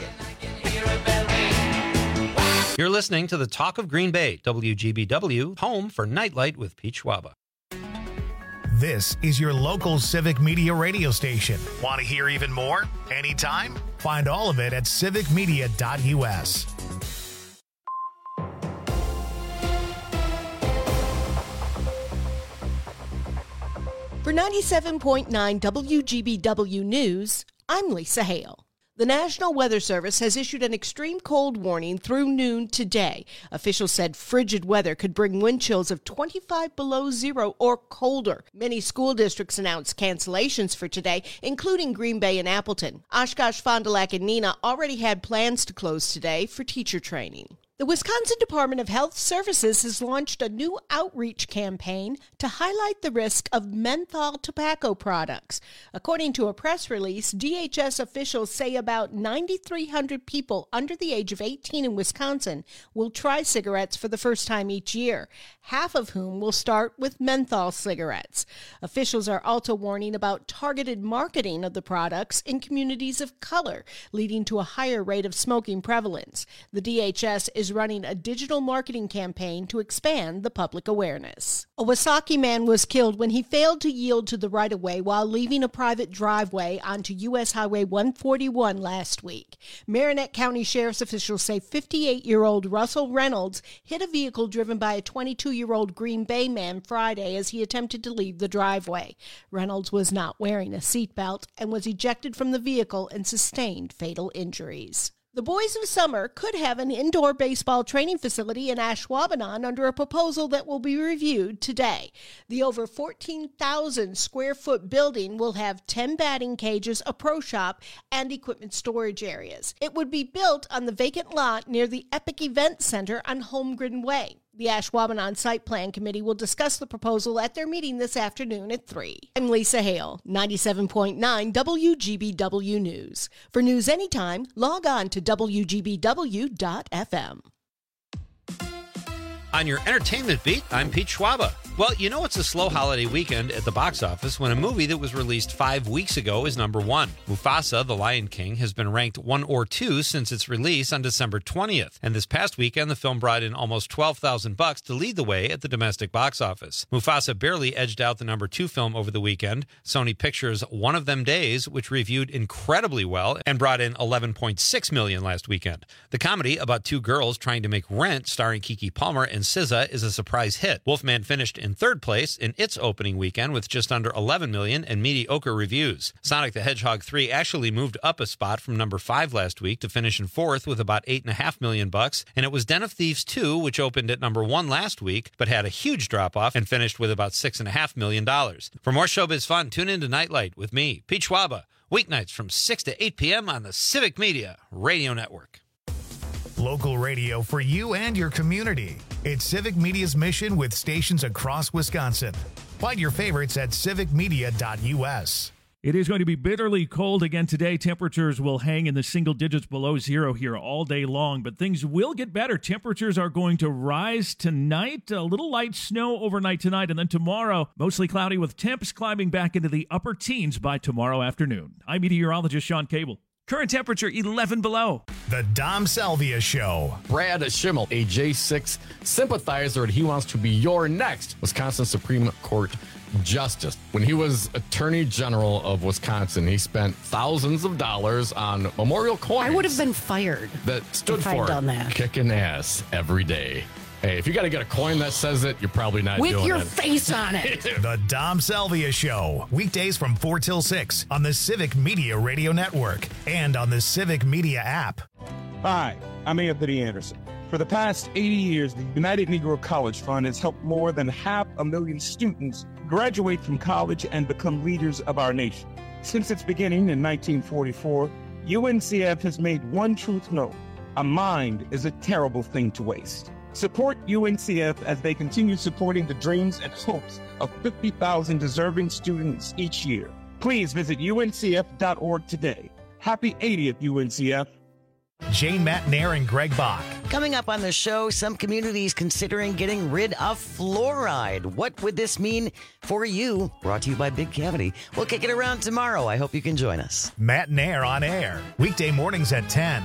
You're listening to the Talk of Green Bay, W G B W, home for Nightlight with Pete Schwaba. This is your local Civic Media radio station. Want to hear even more? Anytime? Find all of it at civic media dot u s. For ninety-seven point nine W G B W News, I'm Lisa Hale. The National Weather Service has issued an extreme cold warning through noon today. Officials said frigid weather could bring wind chills of twenty-five below zero or colder. Many school districts announced cancellations for today, including Green Bay and Appleton. Oshkosh, Fond du Lac, and Neenah already had plans to close today for teacher training. The Wisconsin Department of Health Services has launched a new outreach campaign to highlight the risk of menthol tobacco products. According to a press release, D H S officials say about nine thousand three hundred people under the age of eighteen in Wisconsin will try cigarettes for the first time each year, half of whom will start with menthol cigarettes. Officials are also warning about targeted marketing of the products in communities of color, leading to a higher rate of smoking prevalence. The D H S is running a digital marketing campaign to expand the public awareness. A Wasaki man was killed when he failed to yield to the right-of-way while leaving a private driveway onto U S Highway one forty-one last week. Marinette County Sheriff's officials say fifty-eight-year-old Russell Reynolds hit a vehicle driven by a twenty-two-year-old Green Bay man Friday as he attempted to leave the driveway. Reynolds was not wearing a seatbelt and was ejected from the vehicle and sustained fatal injuries. The Boys of Summer could have an indoor baseball training facility in Ashwaubenon under a proposal that will be reviewed today. The over fourteen thousand square foot building will have ten batting cages, a pro shop, and equipment storage areas. It would be built on the vacant lot near the Epic Event Center on Holmgren Way. The Ashwaubenon Site Plan Committee will discuss the proposal at their meeting this afternoon at three. I'm Lisa Hale, ninety-seven point nine W G B W News. For news anytime, log on to W G B W dot F M. On your entertainment beat, I'm Pete Schwaba. Well, you know it's a slow holiday weekend at the box office when a movie that was released five weeks ago is number one. Mufasa, The Lion King, has been ranked one or two since its release on December twentieth. And this past weekend, the film brought in almost twelve thousand bucks to lead the way at the domestic box office. Mufasa barely edged out the number two film over the weekend, Sony Pictures' One of Them Days, which reviewed incredibly well and brought in eleven point six million dollars last weekend. The comedy about two girls trying to make rent, starring Keke Palmer and S Z A, is a surprise hit. Wolfman finished in third place in its opening weekend with just under eleven million dollars and mediocre reviews. Sonic the Hedgehog three actually moved up a spot from number five last week to finish in fourth with about eight point five million dollars bucks, and it was Den of Thieves two, which opened at number one last week, but had a huge drop-off and finished with about six point five million dollars. For more showbiz fun, tune in to Nightlight with me, Pete Schwaba, weeknights from six to eight p.m. on the Civic Media Radio Network. Local radio for you and your community. It's Civic Media's mission with stations across Wisconsin. Find your favorites at civic media dot u s. It is going to be bitterly cold again today. Temperatures will hang in the single digits below zero here all day long, but things will get better. Temperatures are going to rise tonight. A little light snow overnight tonight, and then tomorrow, mostly cloudy with temps climbing back into the upper teens by tomorrow afternoon. I'm meteorologist Sean Cable. Current temperature eleven below. The Dom Salvia Show. Brad Schimmel, a J six sympathizer, and he wants to be your next Wisconsin Supreme Court justice. When he was Attorney General of Wisconsin, he spent thousands of dollars on memorial coins. I would have been fired that stood if for I'd done that. kicking ass every day. Hey, if you got to get a coin that says it, you're probably not With doing your it. face on it. The Dom Salvia Show. Weekdays from four till six on the Civic Media Radio Network and on the Civic Media app. Hi, I'm Anthony Anderson. For the past eighty years, the United Negro College Fund has helped more than half a million students graduate from college and become leaders of our nation. Since its beginning in nineteen forty-four, U N C F has made one truth known. A mind is a terrible thing to waste. Support U N C F as they continue supporting the dreams and hopes of fifty thousand deserving students each year. Please visit U N C F dot org today. Happy eightieth, U N C F. Jane Matnair and Greg Bach. Coming up on the show, some communities considering getting rid of fluoride. What would this mean for you? Brought to you by Big Cavity. We'll kick it around tomorrow. I hope you can join us. Matnair on air. Weekday mornings at ten.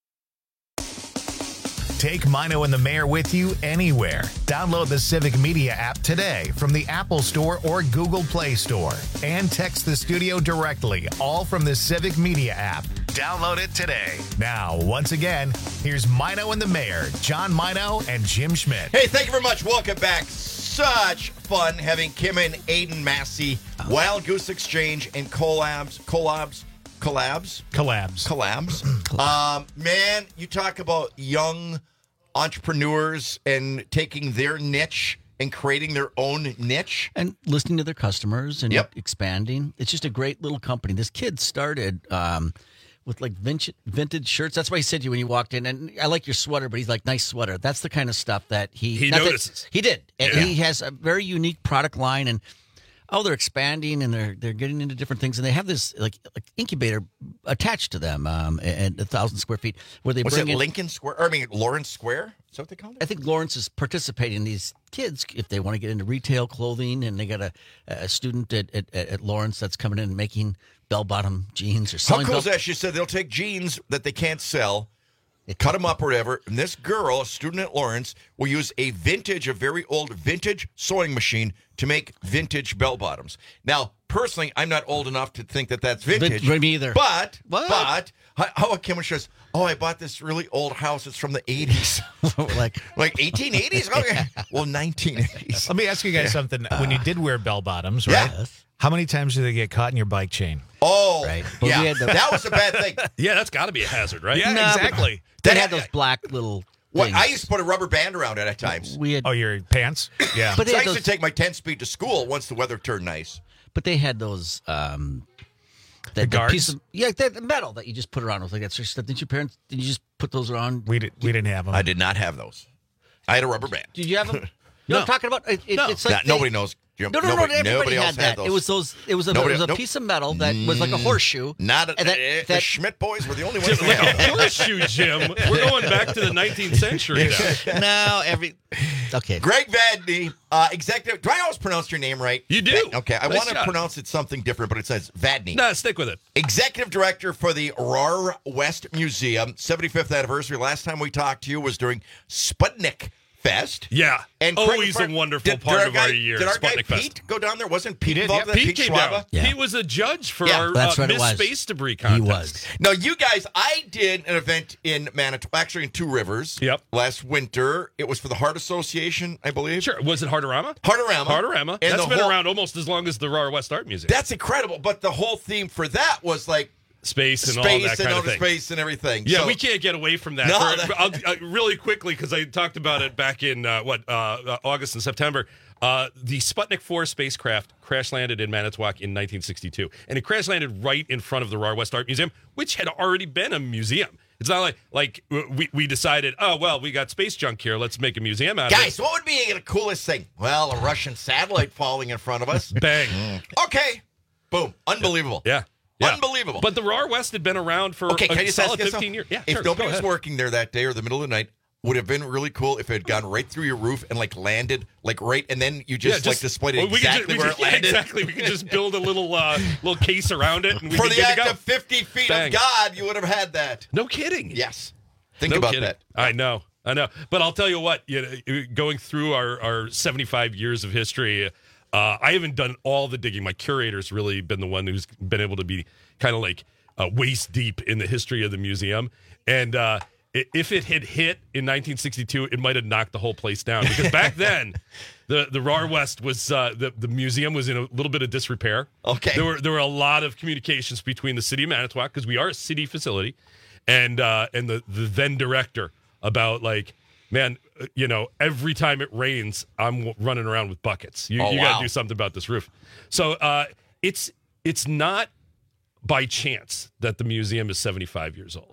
Take Mino and the Mayor with you anywhere. Download the Civic Media app today from the Apple Store or Google Play Store. And text the studio directly, all from the Civic Media app. Download it today. Now, once again, here's Mino and the Mayor, John Mino and Jim Schmidt. Hey, thank you very much. Welcome back. Such fun having Kim and Aiden Massey, Wild Goose Exchange, and collabs, collabs, collabs, collabs, collabs. um, man, you talk about young entrepreneurs and taking their niche and creating their own niche and listening to their customers and yep. expanding. It's just a great little company. This kid started um, with like vintage, vintage shirts. That's why he said to you when you walked in, and I like your sweater, but he's like, nice sweater. That's the kind of stuff that he he not notices. That, he did, and Yeah. he has a very unique product line. And oh, they're expanding and they're they're getting into different things, and they have this like, like incubator attached to them, um, and a thousand square feet where they Was bring it in Lincoln Square? Or, I mean, Lawrence Square? Is that what they called it? I think Lawrence is participating in these kids if they want to get into retail clothing, and they got a, a student at, at, at Lawrence that's coming in and making bell-bottom jeans or How selling. cool is bell- that? She said they'll take jeans that they can't sell, cut them up or whatever, and this girl, a student at Lawrence, will use a vintage, a very old vintage sewing machine to make vintage bell-bottoms. Now, personally, I'm not old enough to think that that's vintage. Vin- me either. But, What? but, how, how a Kim says, oh, I bought this really old house. It's from the eighties. like, like eighteen eighties? Okay. Well, nineteen eighties. Let me ask you guys Yeah. something. When you did wear bell bottoms, right? Yeah. How many times did they get caught in your bike chain? Oh, Right. yeah. But we had the- that was a bad thing. Yeah, that's got to be a hazard, right? Yeah, No, but exactly. They That- had those black little What, things. I used to put a rubber band around it at times. We had, Oh, your pants? Yeah. but they So I had used those, to take my ten-speed to school once the weather turned nice. but they had those. Um, The that, that guards? piece of yeah, that metal that you just put around. I was like, that's your stuff. Didn't your parents? Did you just put those around? we, did, we didn't have them. I did not have those. I had a rubber band. Did you have them? You know what I'm talking about? It, it, No. It's like Nah, they- nobody knows. Jim. No, no, nobody, no. Everybody nobody had else that. had those. It was those. It was a, Nobody- it was a nope. piece of metal that was like a horseshoe. Not a, and that, eh, the that- Schmidt boys were the only ones. who Like had a them. horseshoe, Jim. We're going back to the nineteenth century now. now every. Okay. Greg Vadney, uh, executive. Do I always pronounce your name right? You do. Okay, I Nice want to job. pronounce it something different, but it says Vadney. Nah, stick with it. Executive director for the R A R West Museum, seventy-fifth anniversary. Last time we talked to you was during Sputnik Fest. Yeah. And correct me Always if a I'm- wonderful did- did part our of guy- our year. Did our guy Sputnik Fest. Pete go down there? Wasn't Pete did, involved yeah. in that? Pete came Schwaba? down. Yeah. He was a judge for Yeah, our that's uh, what it Miss was. Space Debris He contest. was. Now, you guys, I did an event in Manitoba, actually in Two Rivers. Yep. Last winter. It was for the Heart Association, I believe. Sure. Was it Heartorama? Heartorama. Heartorama. And That's the been whole- around almost as long as the R A R West Art Museum. That's incredible. But the whole theme for that was like Space and all space that and kind of outer thing. space and everything. Yeah, So- we can't get away from that. No, For- that- I'll, uh, really quickly, because I talked about it back in uh, what uh, uh, August and September. Uh, the Sputnik four spacecraft crash landed in Manitowoc in nineteen sixty-two, and it crash landed right in front of the R A R West Art Museum, which had already been a museum. It's not like like we we decided, oh well, we got space junk here, let's make a museum out of it. Guys, what would be the coolest thing? Well, a Russian satellite falling in front of us. Bang. Okay. Boom. Unbelievable. Yeah. Yeah. Unbelievable. But the R A R West had been around for Okay, can I a just ask solid you fifteen something? years. Yeah, if sure, go nobody was ahead. working there that day or the middle of the night, would have been really cool if it had gone right through your roof and like landed like right, and then you just, Yeah, like displayed it well, we could exactly ju- we where just- it yeah, landed. exactly. We could just build a little uh, little case around it, and we For could the good to act go. of fifty feet Bang. of God, you would have had that. No kidding. Yes. Think No about kidding. that. I know, I know. But I'll tell you what, you know, going through our, our seventy-five years of history, uh, I haven't done all the digging. My curator's really been the one who's been able to be kind of like uh, waist deep in the history of the museum. And uh, i- if it had hit in nineteen sixty-two, it might have knocked the whole place down. Because back then, the, the R A R West was, uh, the, the museum was in a little bit of disrepair. Okay. There were, there were a lot of communications between the city of Manitowoc, because we are a city facility, and uh, and the, the then director about like, man, uh, you know, every time it rains, I'm w- running around with buckets. You, Oh, you got wow. to do something about this roof. So uh, it's it's not by chance that the museum is seventy-five years old.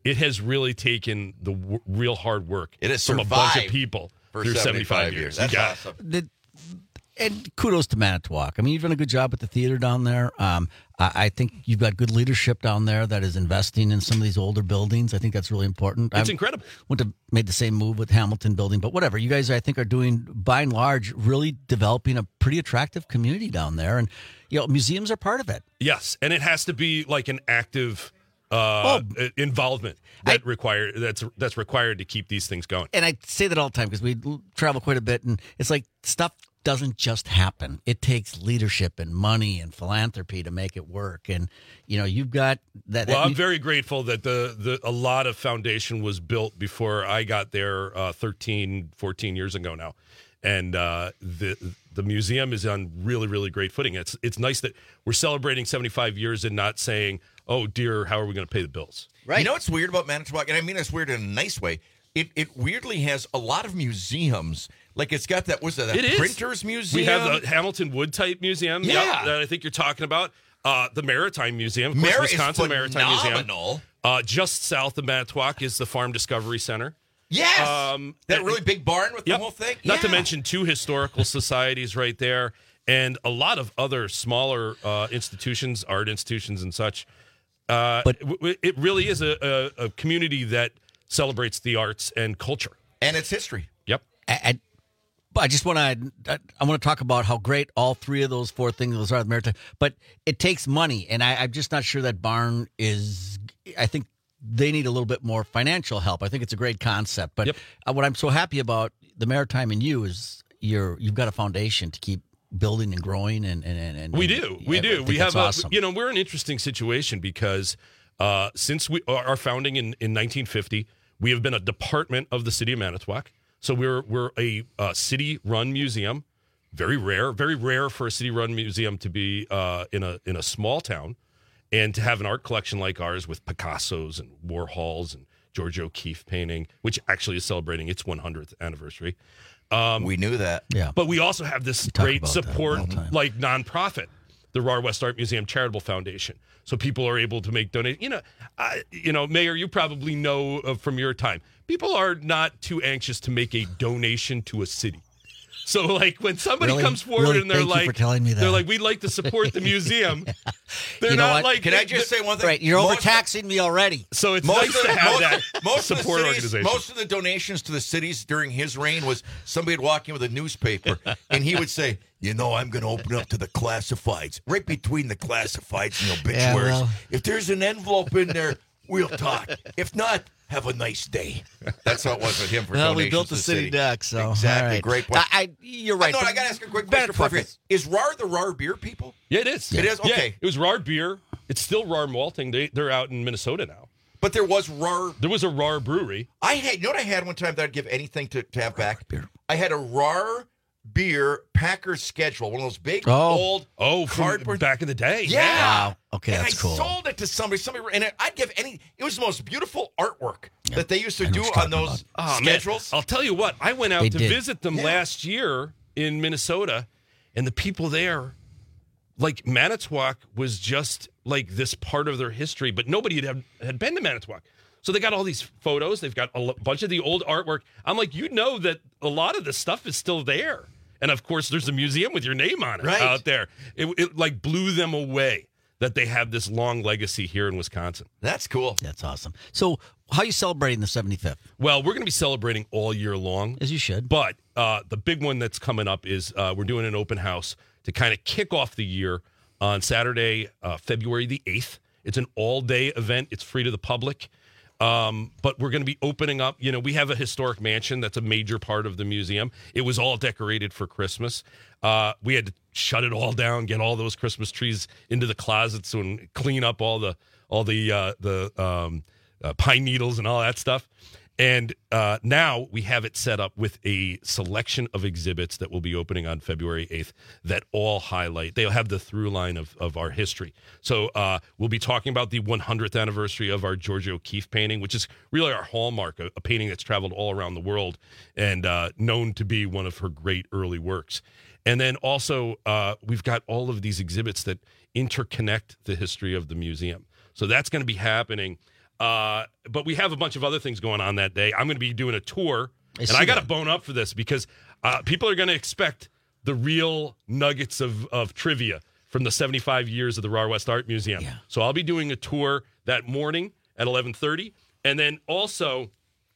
it has really taken the w- real hard work It has from a bunch of survived people for through seventy-five seventy-five years. years. That's You got it. awesome. The, and kudos to Manitowoc. I mean, you've done a good job at the theater down there. Um, I, I think you've got good leadership down there that is investing in some of these older buildings. I think that's really important. It's I incredible. Wouldn't have made the same move with Hamilton building, but whatever. You guys, I think, are doing, by and large, really developing a pretty attractive community down there. And, you know, museums are part of it. Yes, and it has to be like an active uh, Oh. involvement that require that's that's required to keep these things going. And I say that all the time because we l- travel quite a bit, and it's like stuff doesn't just happen. It takes leadership and money and philanthropy to make it work. And, you know, you've got that. Well, that I'm very grateful that the, the a lot of foundation was built before I got there uh, thirteen, fourteen years ago now. And uh, the the museum is on really, really great footing. It's it's nice that we're celebrating seventy-five years and not saying, oh, dear, how are we going to pay the bills? Right. You know what's weird about Manitowoc? And I mean it's weird in a nice way. It it weirdly has a lot of museums. Like it's got that, what's that, that It is. printers museum? We have the Hamilton Wood type museum. Yeah. Yep, that I think you're talking about. Uh, the Maritime Museum, of course, Mar- is Wisconsin Maritime phenomenal. Museum. Uh, just south of Manitowoc is the Farm Discovery Center. Yes! Um, that and- really big barn with Yep. the whole thing? Not to Yeah. mention two historical societies right there, and a lot of other smaller uh, institutions, art institutions, and such. Uh, but w- w- it really is a, a, a community that celebrates the arts and culture and its history. Yep. I, I just want to I want to talk about how great all three of those four things are. The maritime, but it takes money, and I, I'm just not sure that barn is. I think they need a little bit more financial help. I think it's a great concept, but Yep. uh, what I'm so happy about the Maritime and you is you're you've got a foundation to keep building and growing, and and and, and We do, we I do. think We that's have, a, awesome. you know, we're in an interesting situation because uh, since we our founding in, in nineteen fifty, we have been a department of the city of Manitowoc. So we're we're a uh, city-run museum. Very rare, very rare for a city-run museum to be uh, in a in a small town, and to have an art collection like ours with Picasso's and Warhols and George O'Keeffe painting, which actually is celebrating its one hundredth anniversary. Um, we knew that. Yeah. But we also have this talk great about that support, all the time. like nonprofit, the Rahr West Art Museum Charitable Foundation. So people are able to make donations. You know, I, you know, Mayor, you probably know uh, from your time, people are not too anxious to make a donation to a city. So, like, when somebody Really? comes forward Really? and they're Thank you like, for telling me that. they're like, we'd like to support the museum. They're You know not what? like. Can I just say one thing? Right, you're Most- overtaxing me already. So it's Most nice of, to have most, that most of the support cities, organization. Most of the donations to the cities during his reign was somebody would walk in with a newspaper and he would say, you know, I'm going to open up to the classifieds. Right between the classifieds and the obituaries. Yeah, well. If there's an envelope in there, we'll talk. If not, have a nice day. That's how it was with him for Well, donations we built to the city, deck, so Exactly. all right. Great point. I, I, you're right. I, know, but I got to ask a quick better question. before I preface. forget. Is Rahr the Rahr beer people? Yeah, it is. It is? Yeah, Okay. it was Rahr beer. It's still Rahr malting. They, they're out in Minnesota now. But there was Rahr. There was a Rahr brewery. I had, you know what I had one time that I'd give anything to, to have back? Beer. I had a Rahr beer Packers schedule, one of those big Oh. old Oh, from cardboard. back in the day. Yeah. Wow. Okay, and that's I cool. sold it to somebody. Somebody, and I'd give any. It was the most beautiful artwork that they used to I know do what you're on talking those Oh, man. schedules. I'll tell you what. I went out They to did. visit them Yeah. last year in Minnesota, and the people there, like Manitowoc, was just like this part of their history, but nobody had had been to Manitowoc. So they got all these photos. They've got a l- bunch of the old artwork. I'm like, you know that a lot of this stuff is still there. And of course, there's a museum with your name on it Right. out there. It, it like blew them away that they have this long legacy here in Wisconsin. That's cool. That's awesome. So, how are you celebrating the seventy-fifth? Well, we're going to be celebrating all year long. As you should. But uh, the big one that's coming up is uh, we're doing an open house to kind of kick off the year on Saturday, uh, February the eighth. It's an all-day event. It's free to the public. Um, but we're going to be opening up. You know, we have a historic mansion that's a major part of the museum. It was all decorated for Christmas. Uh, we had to shut it all down, get all those Christmas trees into the closets, and clean up all the all the uh, the um, uh, pine needles and all that stuff. And uh, now we have it set up with a selection of exhibits that will be opening on February eighth that all highlight. They'll have the through line of, of our history. So uh, we'll be talking about the one hundredth anniversary of our George O'Keeffe painting, which is really our hallmark, a, a painting that's traveled all around the world and uh, known to be one of her great early works. And then also uh, we've got all of these exhibits that interconnect the history of the museum. So that's going to be happening Uh, but we have a bunch of other things going on that day. I'm going to be doing a tour, I and see I got to that. bone up for this because uh, people are going to expect the real nuggets of, of trivia from the seventy-five years of the Raw West Art Museum. So I'll be doing a tour that morning at eleven thirty, and then also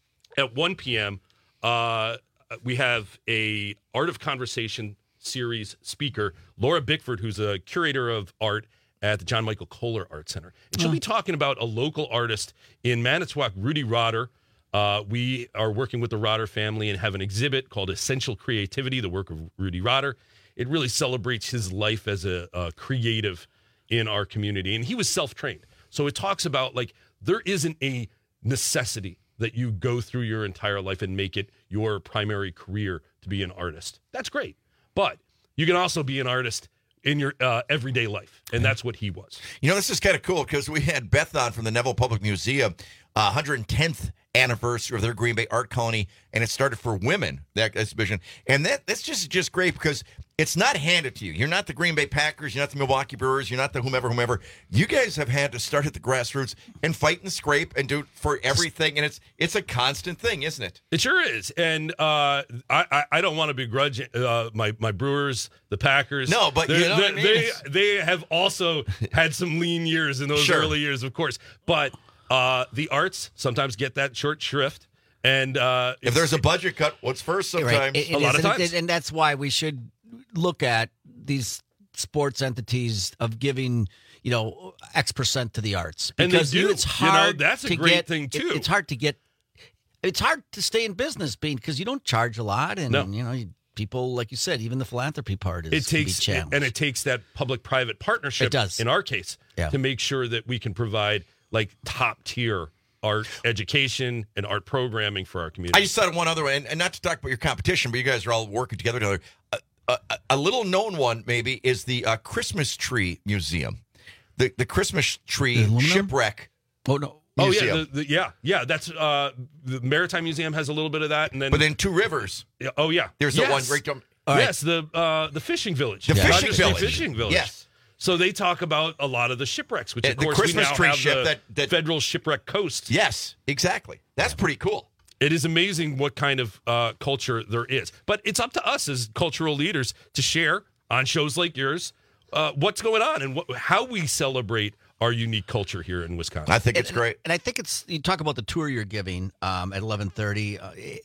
at one p.m., uh, we have a Art of Conversation series speaker, Laura Bickford, who's a curator of art at the John Michael Kohler Art Center. And she'll Oh. be talking about a local artist in Manitowoc, Rudy Rotter. Uh, we are working with the Rotter family and have an exhibit called Essential Creativity, the work of Rudy Rotter. It really celebrates his life as a, a creative in our community. And he was self-trained. So it talks about, like, there isn't a necessity that you go through your entire life and make it your primary career to be an artist. That's great. But you can also be an artist in your uh, everyday life. And that's what he was. You know, this is kind of cool because we had Beth on from the Neville Public Museum, uh, one hundred tenth anniversary of their Green Bay Art Colony, and it started for women, that exhibition. And that that's just, just great because it's not handed to you. You're not the Green Bay Packers, you're not the Milwaukee Brewers, you're not the whomever, whomever. You guys have had to start at the grassroots and fight and scrape and do it for everything, and it's it's a constant thing, isn't it? It sure is. And uh, I, I, I don't want to begrudge uh, my, my Brewers, the Packers. No, but They're- you know what I mean? they, they have also had some lean years in those Sure. early years, of course. But uh, the arts sometimes get that short shrift. And uh, If there's a budget cut, what's first sometimes? Right. It- it A lot is, of and it- times. and that's why we should look at these sports entities of giving, you know, X percent to the arts. And they Because do. it's You know, hard that's a to great get, thing, it- too. it's hard to get, it's hard to stay in business being because you don't charge a lot. And, No. you know, you, people, like you said, even the philanthropy part is it can be takes challenged. and it takes that public-private partnership. It does. in our case, Yeah. to make sure that we can provide like top-tier art education and art programming for our community. I just thought of one other one, and, and not to talk about your competition, but you guys are all working together together. A, a, a little known one, maybe, is the uh, Christmas Tree Museum. The the Christmas Tree Shipwreck. Oh, no. Oh Museum. yeah, the, the, yeah, yeah. That's uh, the Maritime Museum has a little bit of that, and then But then Two Rivers. Yeah, oh yeah, There's yes. the one right down- Yes, the uh, the fishing village, The fishing Rogers Street village. fishing village. Yes. So they talk about a lot of the shipwrecks, which Uh, of the course Christmas we now tree have ship the that- that- Federal Shipwreck Coast. Yes, exactly. That's pretty cool. It is amazing what kind of uh, culture there is, but it's up to us as cultural leaders to share on shows like yours uh, what's going on and what, how we celebrate our unique culture here in Wisconsin. I think And- it's great. And I think it's, you talk about the tour you're giving um, at eleven thirty. Uh, it-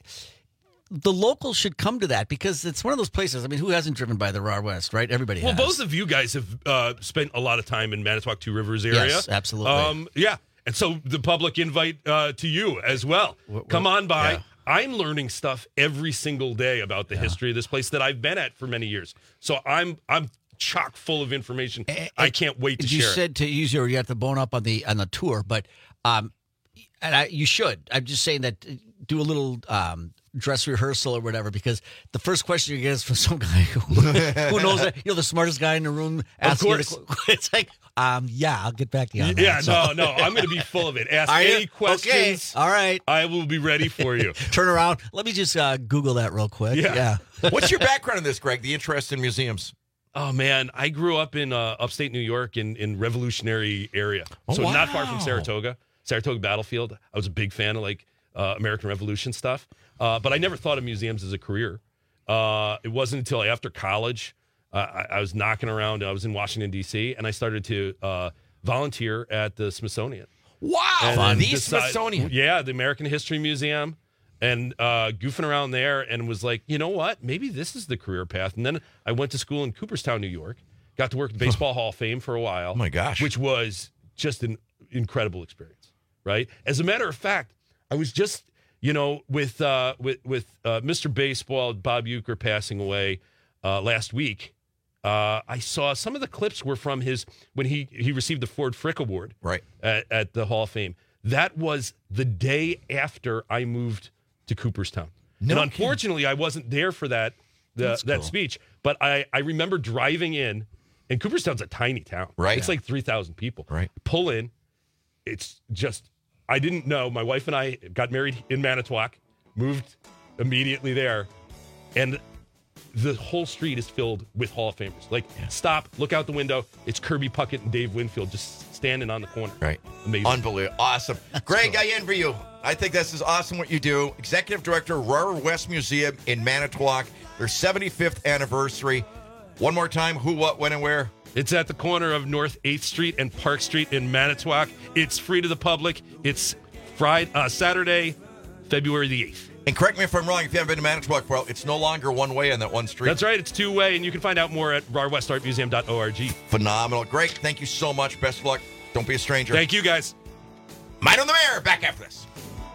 the locals should come to that because it's one of those places. I mean, who hasn't driven by the Raw West, right? Everybody Well, has. both of you guys have uh, spent a lot of time in Manitowoc Two Rivers area. Yes, absolutely. Um, yeah, and so the public invite uh, to you as well. Come on by. yeah. I'm learning stuff every single day about the history of this place that I've been at for many years. So I'm I'm chock full of information. I can't wait to you share. it. said to use your, you have to bone up on the on the tour, but um, and I, you should. I'm just saying that uh, do a little um, dress rehearsal or whatever, because the first question you get is from some guy who, who knows that, you know, the smartest guy in the room. Asking you the course. qu- it's like, um, yeah, I'll get back to you on that. Yeah, So- no, no. I'm going to be full of it. Ask Are you? any questions. Okay. All right. I will be ready for you. Turn around. Let me just uh, Google that real quick. Yeah. Yeah. What's your background in this, Greg? The interest in museums? Oh man, I grew up in uh, upstate New York in in Revolutionary area, Oh, so not far wow. from Saratoga, Saratoga Battlefield. I was a big fan of like uh, American Revolution stuff, uh, but I never thought of museums as a career. Uh, it wasn't until after college uh, I, I was knocking around. I was in Washington D C and I started to uh, volunteer at the Smithsonian. Wow, And the then decide- Smithsonian. Yeah, the American History Museum. And uh, goofing around there and was like, you know what? Maybe this is the career path. And then I went to school in Cooperstown, New York. Got to work at the Baseball Hall of Fame for a while. Oh, my gosh. Which was just an incredible experience, right? As a matter of fact, I was just, you know, with uh, with, with uh, Mister Baseball, Bob Uecker passing away uh, last week. Uh, I saw some of the clips were from his, when he, he received the Ford Frick Award right. at, at the Hall of Fame. That was the day after I moved to Cooperstown. No and unfortunately, I wasn't there for that the, That's that cool. speech. But I, I remember driving in, and Cooperstown's a tiny town. Right. It's like three thousand people. Right. Pull in. It's just, I didn't know. My wife and I got married in Manitowoc, moved immediately there, and the whole street is filled with Hall of Famers. Like, stop, look out the window. It's Kirby Puckett and Dave Winfield just standing on the corner. Right. Amazing. Unbelievable. Awesome. Greg, I envy you. I think this is awesome what you do. Executive Director, Aurora West Museum in Manitowoc, their seventy-fifth anniversary. One more time, who, what, when, and where? It's at the corner of North eighth Street and Park Street in Manitowoc. It's free to the public. It's Friday, uh, Saturday, February the eighth. And correct me if I'm wrong, if you haven't been to Manitowoc for a while, it's no longer one way on that one street. That's right. It's two-way, and you can find out more at our west art museum dot org. Phenomenal. Great. Thank you so much. Best of luck. Don't be a stranger. Thank you, guys. Mind on the Mayor. Back after this.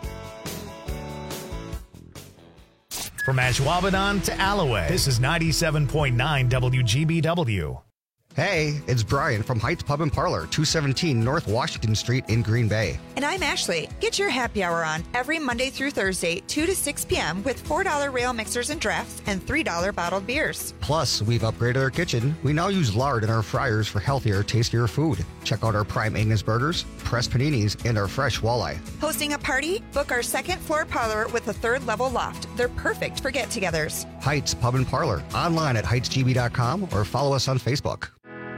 From Ashwaubenon to Alloway, this is ninety-seven point nine W G B W. Hey, it's Brian from Heights Pub and Parlor, two seventeen North Washington Street in Green Bay. And I'm Ashley. Get your happy hour on every Monday through Thursday, two to six p.m. with four dollar rail mixers and drafts and three dollar bottled beers. Plus, we've upgraded our kitchen. We now use lard in our fryers for healthier, tastier food. Check out our prime Angus burgers, pressed paninis, and our fresh walleye. Hosting a party? Book our second floor parlor with a third level loft. They're perfect for get-togethers. Heights Pub and Parlor, online at heights g b dot com or follow us on Facebook.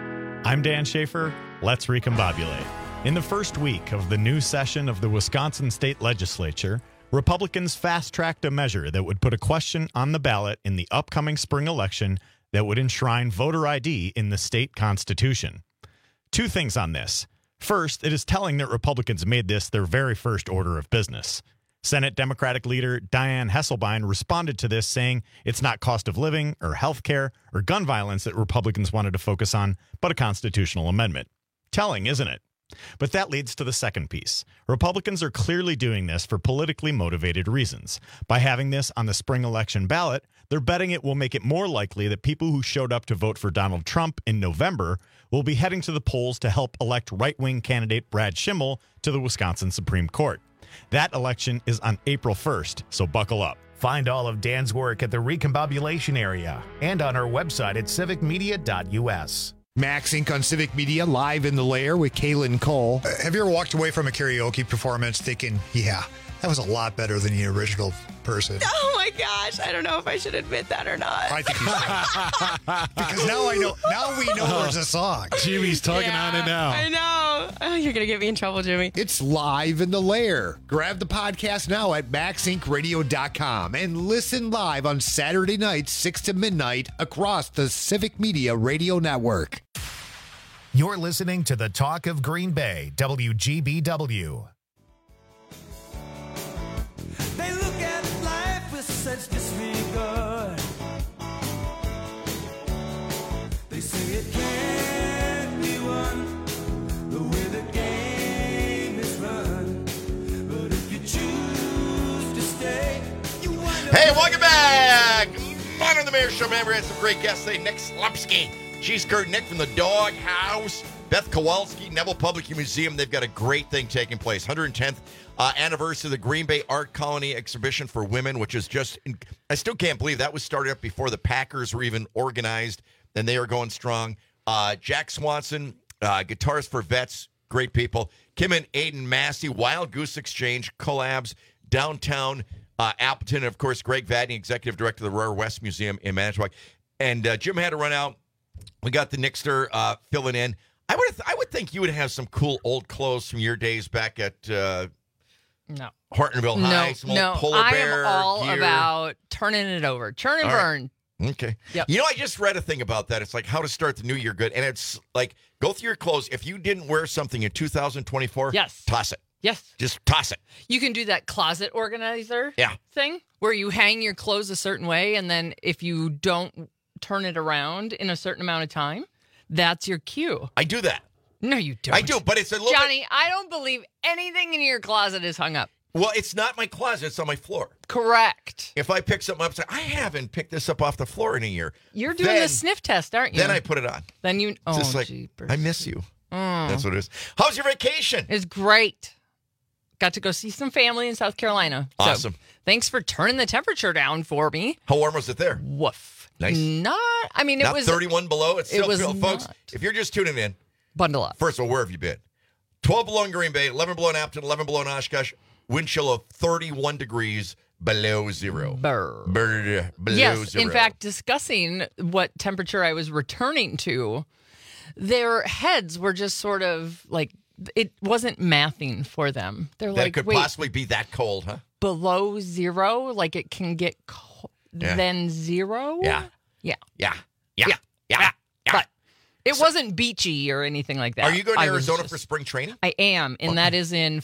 I'm Dan Schaefer. Let's recombobulate. In the first week of the new session of the Wisconsin State Legislature, Republicans fast-tracked a measure that would put a question on the ballot in the upcoming spring election that would enshrine voter I D in the state constitution. Two things on this. First, it is telling that Republicans made this their very first order of business. Senate Democratic leader Dianne Hesselbein responded to this saying it's not cost of living or health care or gun violence that Republicans wanted to focus on, but a constitutional amendment. Telling, isn't it? But that leads to the second piece. Republicans are clearly doing this for politically motivated reasons. By having this on the spring election ballot, they're betting it will make it more likely that people who showed up to vote for Donald Trump in November will be heading to the polls to help elect right-wing candidate Brad Schimmel to the Wisconsin Supreme Court. That election is on April first, so buckle up. Find all of Dan's work at the Recombobulation area and on our website at civic media dot u s. Max Incorporated on Civic Media, live in the lair with Kaylin Cole. Uh, have you ever walked away from a karaoke performance thinking, yeah, that was a lot better than the original person? Oh my gosh, I don't know if I should admit that or not. I think you should. Because now I know. Now we know there's a song. Jimmy's tugging Yeah, on it now. I know. Oh, you're going to get me in trouble, Jimmy. It's live in the lair. Grab the podcast now at max inc radio dot com and listen live on Saturday nights, six to midnight, across the Civic Media Radio Network. You're listening to the Talk of Green Bay, W G B W. They look at life with such disregard. They say it can't be won the way the game is run. But if you choose to stay, you wind up. Hey, welcome back. Mind on the Mayor Show. Remember, we had some great guests today. Nick Slupski, Cheese Curd Nick from the Dog House, Beth Kowalski, Neville Public Museum. They've got a great thing taking place. one hundred tenth uh, anniversary of the Green Bay Art Colony exhibition for women, which is just, I still can't believe that was started up before the Packers were even organized, and they are going strong. Uh, Jack Swanson, uh, Guitars for Vets, great people. Kim and Aiden Massey, Wild Goose Exchange, collabs, downtown uh, Appleton, and of course, Greg Vadney, Executive Director of the Aurora West Museum in Manitowoc. And uh, Jim had to run out. We got the Nickster uh, filling in. I would th- I would think you would have some cool old clothes from your days back at uh, no Hortonville High. No, some old no. polar I bear am all gear. about turning it over, churn and All right. burn. Okay. Yep. You know, I just read a thing about that. It's like how to start the new year good. And it's like, go through your clothes. If you didn't wear something in two thousand twenty-four, Yes. toss it. Yes. Just toss it. You can do that closet organizer Yeah. thing where you hang your clothes a certain way, and then if you don't turn it around in a certain amount of time, that's your cue. I do that. No, you don't. I do, but it's a little Johnny, bit... I don't believe anything in your closet is hung up. Well, it's not my closet. It's on my floor. Correct. If I pick something up, say, I haven't picked this up off the floor in a year. You're doing Then- the sniff test, aren't you? Then I put it on. Then you. It's Oh, just like, jeepers. I miss you. Mm. That's what it is. How's your vacation? It's great. Got to go see some family in South Carolina. So, Awesome. thanks for turning the temperature down for me. How warm was it there? Woof. Nice. Not. I mean, it Not was thirty-one below. It's it still was feel- folks. not. If you're just tuning in, bundle up. First of all, where have you been? twelve below in Green Bay, eleven below in Appleton, eleven below in Oshkosh. Wind chill of thirty-one degrees below zero. Burr. Burr, below yes. zero. In fact, discussing what temperature I was returning to, their heads were just sort of like, it wasn't mathing for them. They're That like, it could wait, possibly be that cold, huh? below zero? Like it can get cold, Yeah. then zero? Yeah. Yeah. Yeah. Yeah. Yeah. Yeah. But it wasn't beachy or anything like that. Are you going to I was Arizona just- for spring training? I am, and Okay. that is in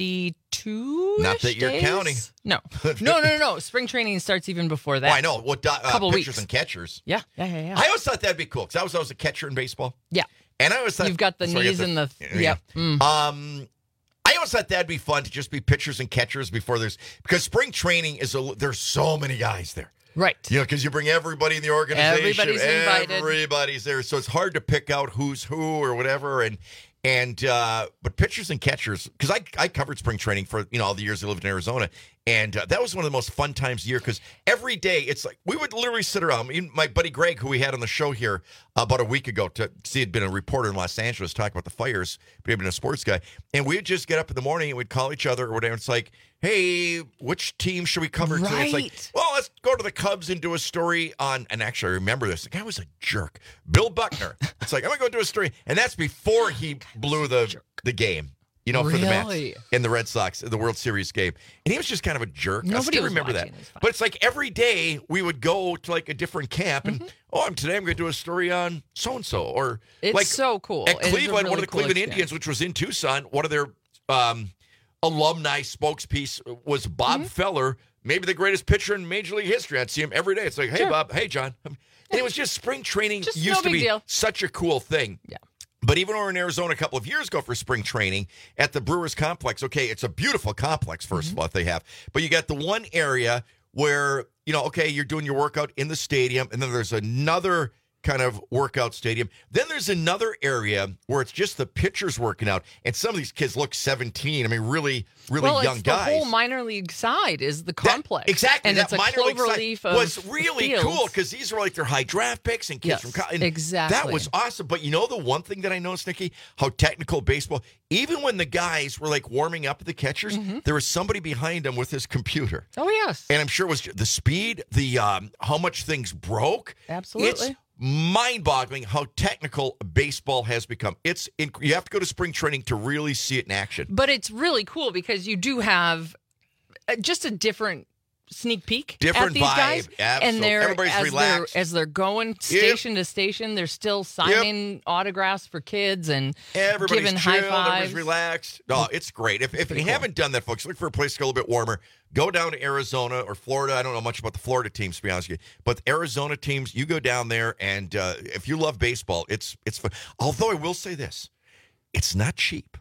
fifty-two. Not that you're days? counting. No. no, no, no, no. Spring training starts even before that. Oh, I know. What uh, Couple pitchers weeks. and catchers? Yeah, yeah, yeah, yeah. I always thought that'd be cool because I was always a catcher in baseball. Yeah. And I always thought You've got the so I got knees and the yeah. yep. Mm. Um, I always thought that'd be fun to just be pitchers and catchers before there's because spring training is a there's so many guys there. Right. You know, because you bring everybody in the organization. Everybody's invited. Everybody's there. So it's hard to pick out who's who or whatever. And and uh, but pitchers and catchers, because I, I covered spring training for, you know, all the years I lived in Arizona. And uh, that was one of the most fun times of the year because every day it's like we would literally sit around. Even my buddy Greg, who we had on the show here about a week ago, to see had been a reporter in Los Angeles talking about the fires, but he'd been a sports guy. And we'd just get up in the morning and we'd call each other or whatever. It's like, hey, which team should we cover today? It's like, Right. well, let's go to the Cubs and do a story on, and actually I remember this. The guy was a jerk. Bill Buckner. It's like, I'm going to go do a story. And that's before he blew the, the game, you know, for the Really? Mets in the Red Sox, the World Series game. And he was just kind of a jerk. I Nobody still was remember that. watching. It's fine. But it's like every day we would go to like a different camp and, oh, I'm today I'm going to do a story on so-and-so. Or It's like so cool. at It is a Cleveland, one really of the cool Cleveland experience. Indians, which was in Tucson, one of their um, alumni spokespiece was Bob Mm-hmm. Feller, maybe the greatest pitcher in Major League history. I'd see him every day. It's like, hey, Sure. Bob. Hey, John. And it was just spring training Just used no to big be deal. such a cool thing. Yeah. But even when we were in Arizona a couple of years ago for spring training at the Brewers Complex, okay, it's a beautiful complex, 1st Mm-hmm. of all, that they have. But you got the one area where, you know, okay, you're doing your workout in the stadium, and then there's another kind of workout stadium. Then there's another area where it's just the pitchers working out, and some of these kids look seventeen. I mean, really, really well, young it's guys. the whole minor league side is the That- complex. exactly. And that it's a minor league clover side leaf of was really fields. cool because these were like their high draft picks and kids Yes, from college. exactly. That was awesome. But you know the one thing that I noticed, Nikki, how technical baseball. Even when the guys were like warming up the catchers, there was somebody behind them with his computer. Oh, yes. And I'm sure it was the speed, the um, how much things broke. Absolutely. It's mind-boggling how technical baseball has become. It's in, you have to go to spring training to really see it in action. But it's really cool because you do have uh, just a different sneak peek Different at these vibe. guys, Absolutely. and they're Everybody's as relaxed. they're as they're going station to station, they're still signing autographs for kids and Everybody's giving chill, high fives. everybody's relaxed. No, it's great. If, if you Pretty cool. haven't done that, folks, look for a place to go a little bit warmer. Go down to Arizona or Florida. I don't know much about the Florida teams, to be honest with you. But the Arizona teams, you go down there, and uh, if you love baseball, it's it's fun. Although I will say this, it's not cheap.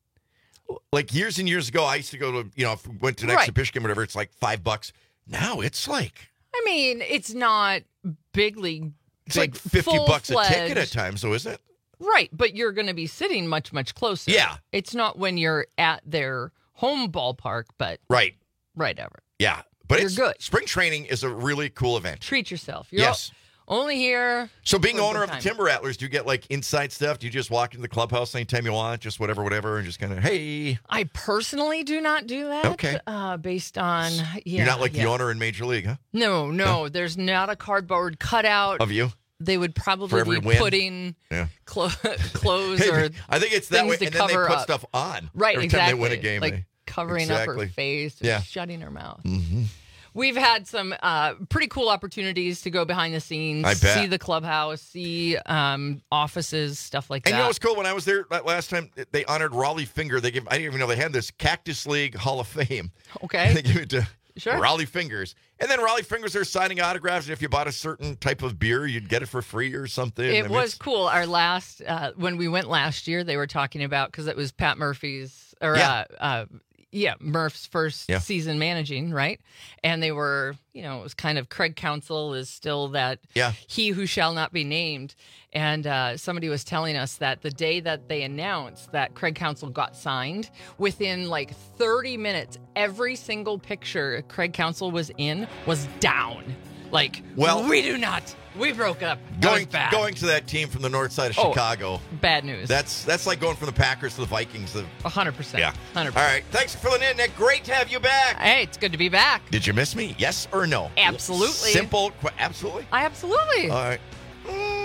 Like years and years ago, I used to go to, you know, if we went to an Right. exhibition game, whatever, it's like five bucks. Now it's like I mean, it's not big league. it's big, like fifty bucks a ticket at full-fledged- times, though, isn't it? Right, but you're going to be sitting much, much closer. Yeah. It's not when you're at their home ballpark, but Right. right over. Yeah. But You're it's good. Spring training is a really cool event. Treat yourself. You're Yes. only here. So being for a owner good of the time. Timber Rattlers, do you get like inside stuff? Do you just walk into the clubhouse anytime you want, just whatever, whatever, and just kind of, hey? I personally do not do that. Okay. Uh, based on yeah, You're not like yeah. the owner in Major League, huh? No, no. There's not a cardboard cutout Of you? They would For probably every be win? putting Yeah. clo- clothes Hey, or I think it's that things way, to and then they cover put up. stuff on. Right, every exactly. time they win a game. like they- covering up exactly. her face, or Yeah. shutting her mouth. Mhm. We've had some uh, pretty cool opportunities to go behind the scenes, I bet. see the clubhouse, see um, offices, stuff like And that. you know what's cool? When I was there that last time, they honored Raleigh Finger. They give I didn't even know they had this Cactus League Hall of Fame. Okay. They give it to Sure. Raleigh Fingers. And then Raleigh Fingers are signing autographs. And if you bought a certain type of beer, you'd get it for free or something. I It mean, was it's- cool. Our last, uh, when we went last year, they were talking about, because it was Pat Murphy's, or Yeah. uh, uh, yeah, Murph's first Yeah. season managing, right? And they were, you know, it was kind of Craig Counsell is still that Yeah. he who shall not be named. And uh, somebody was telling us that the day that they announced that Craig Counsell got signed, within like thirty minutes, every single picture Craig Counsell was in was down. Like, Well- we do not. We broke up. That Going, was bad. going to that team from the north side of Oh, Chicago. Bad news. That's that's like going from the Packers to the Vikings. The, one hundred percent. yeah. one hundred All percent. right. Thanks for filling in, Nick. Great to have you back. Hey, it's good to be back. Did you miss me? Yes or no? Absolutely. Simple. qu- Absolutely. I absolutely. All right. I'm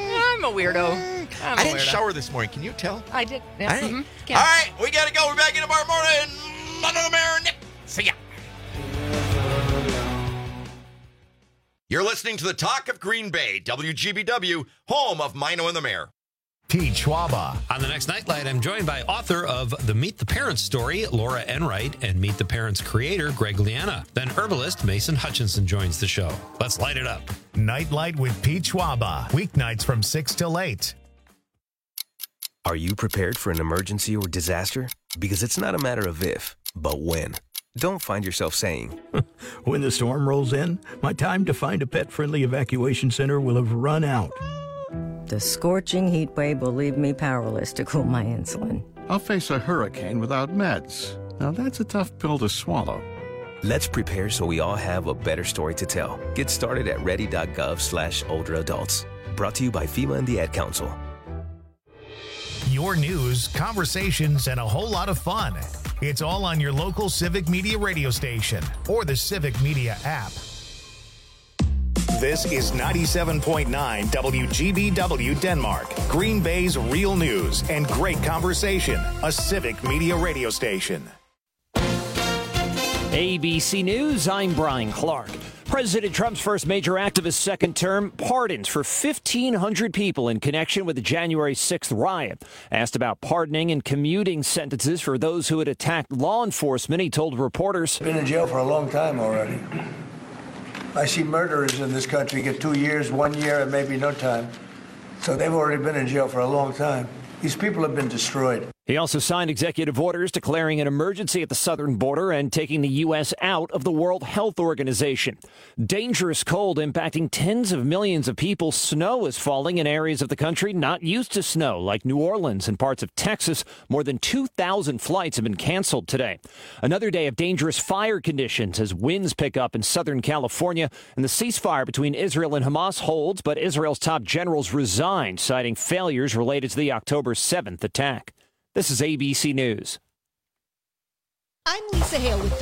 a weirdo. I'm a I didn't weirdo. shower this morning. Can you tell? I did. Yeah. I didn't. mhm. All Yeah. right, we got to go. We're back in tomorrow morning. Under the Mayor. Nip. See ya. You're listening to the Talk of Green Bay, W G B W, home of Mino and the Mayor. Pete Schwaba. On the next Nightlight, I'm joined by author of the Meet the Parents story, Laura Enright, and Meet the Parents creator, Greg Liana. Then herbalist Mason Hutchinson joins the show. Let's light it up. Nightlight with Pete Schwaba. Weeknights from six till eight. Are you prepared for an emergency or disaster? Because it's not a matter of if, but when. Don't find yourself saying, when the storm rolls in, my time to find a pet-friendly evacuation center will have run out. The scorching heat wave will leave me powerless to cool my insulin. I'll face a hurricane without meds. Now that's a tough pill to swallow. let's prepare so we all have a better story to tell. Get started at ready.gov slash older adults. Brought to you by FEMA and the Ad Council. Your news, conversations, and a whole lot of fun. It's all on your local Civic Media radio station or the Civic Media app. This is ninety-seven point nine W G B W Denmark, Green Bay's real news and great conversation, a Civic Media radio station. A B C News, I'm Brian Clark. President Trump's first major activist second term pardons for fifteen hundred people in connection with the January sixth riot. Asked about pardoning and commuting sentences for those who had attacked law enforcement, he told reporters, Been in jail for a long time already. I see murderers in this country get two years, one year, and maybe no time. So they've already been in jail for a long time. These people have been destroyed. He also signed executive orders declaring an emergency at the southern border and taking the U S out of the World Health Organization. Dangerous cold impacting tens of millions of people. Snow is falling in areas of the country not used to snow, like New Orleans and parts of Texas. More than two thousand flights have been canceled today. Another day of dangerous fire conditions as winds pick up in Southern California. And the ceasefire between Israel and Hamas holds, but Israel's top generals resigned, citing failures related to the October seventh attack. This is A B C News. I'm Lisa Hale with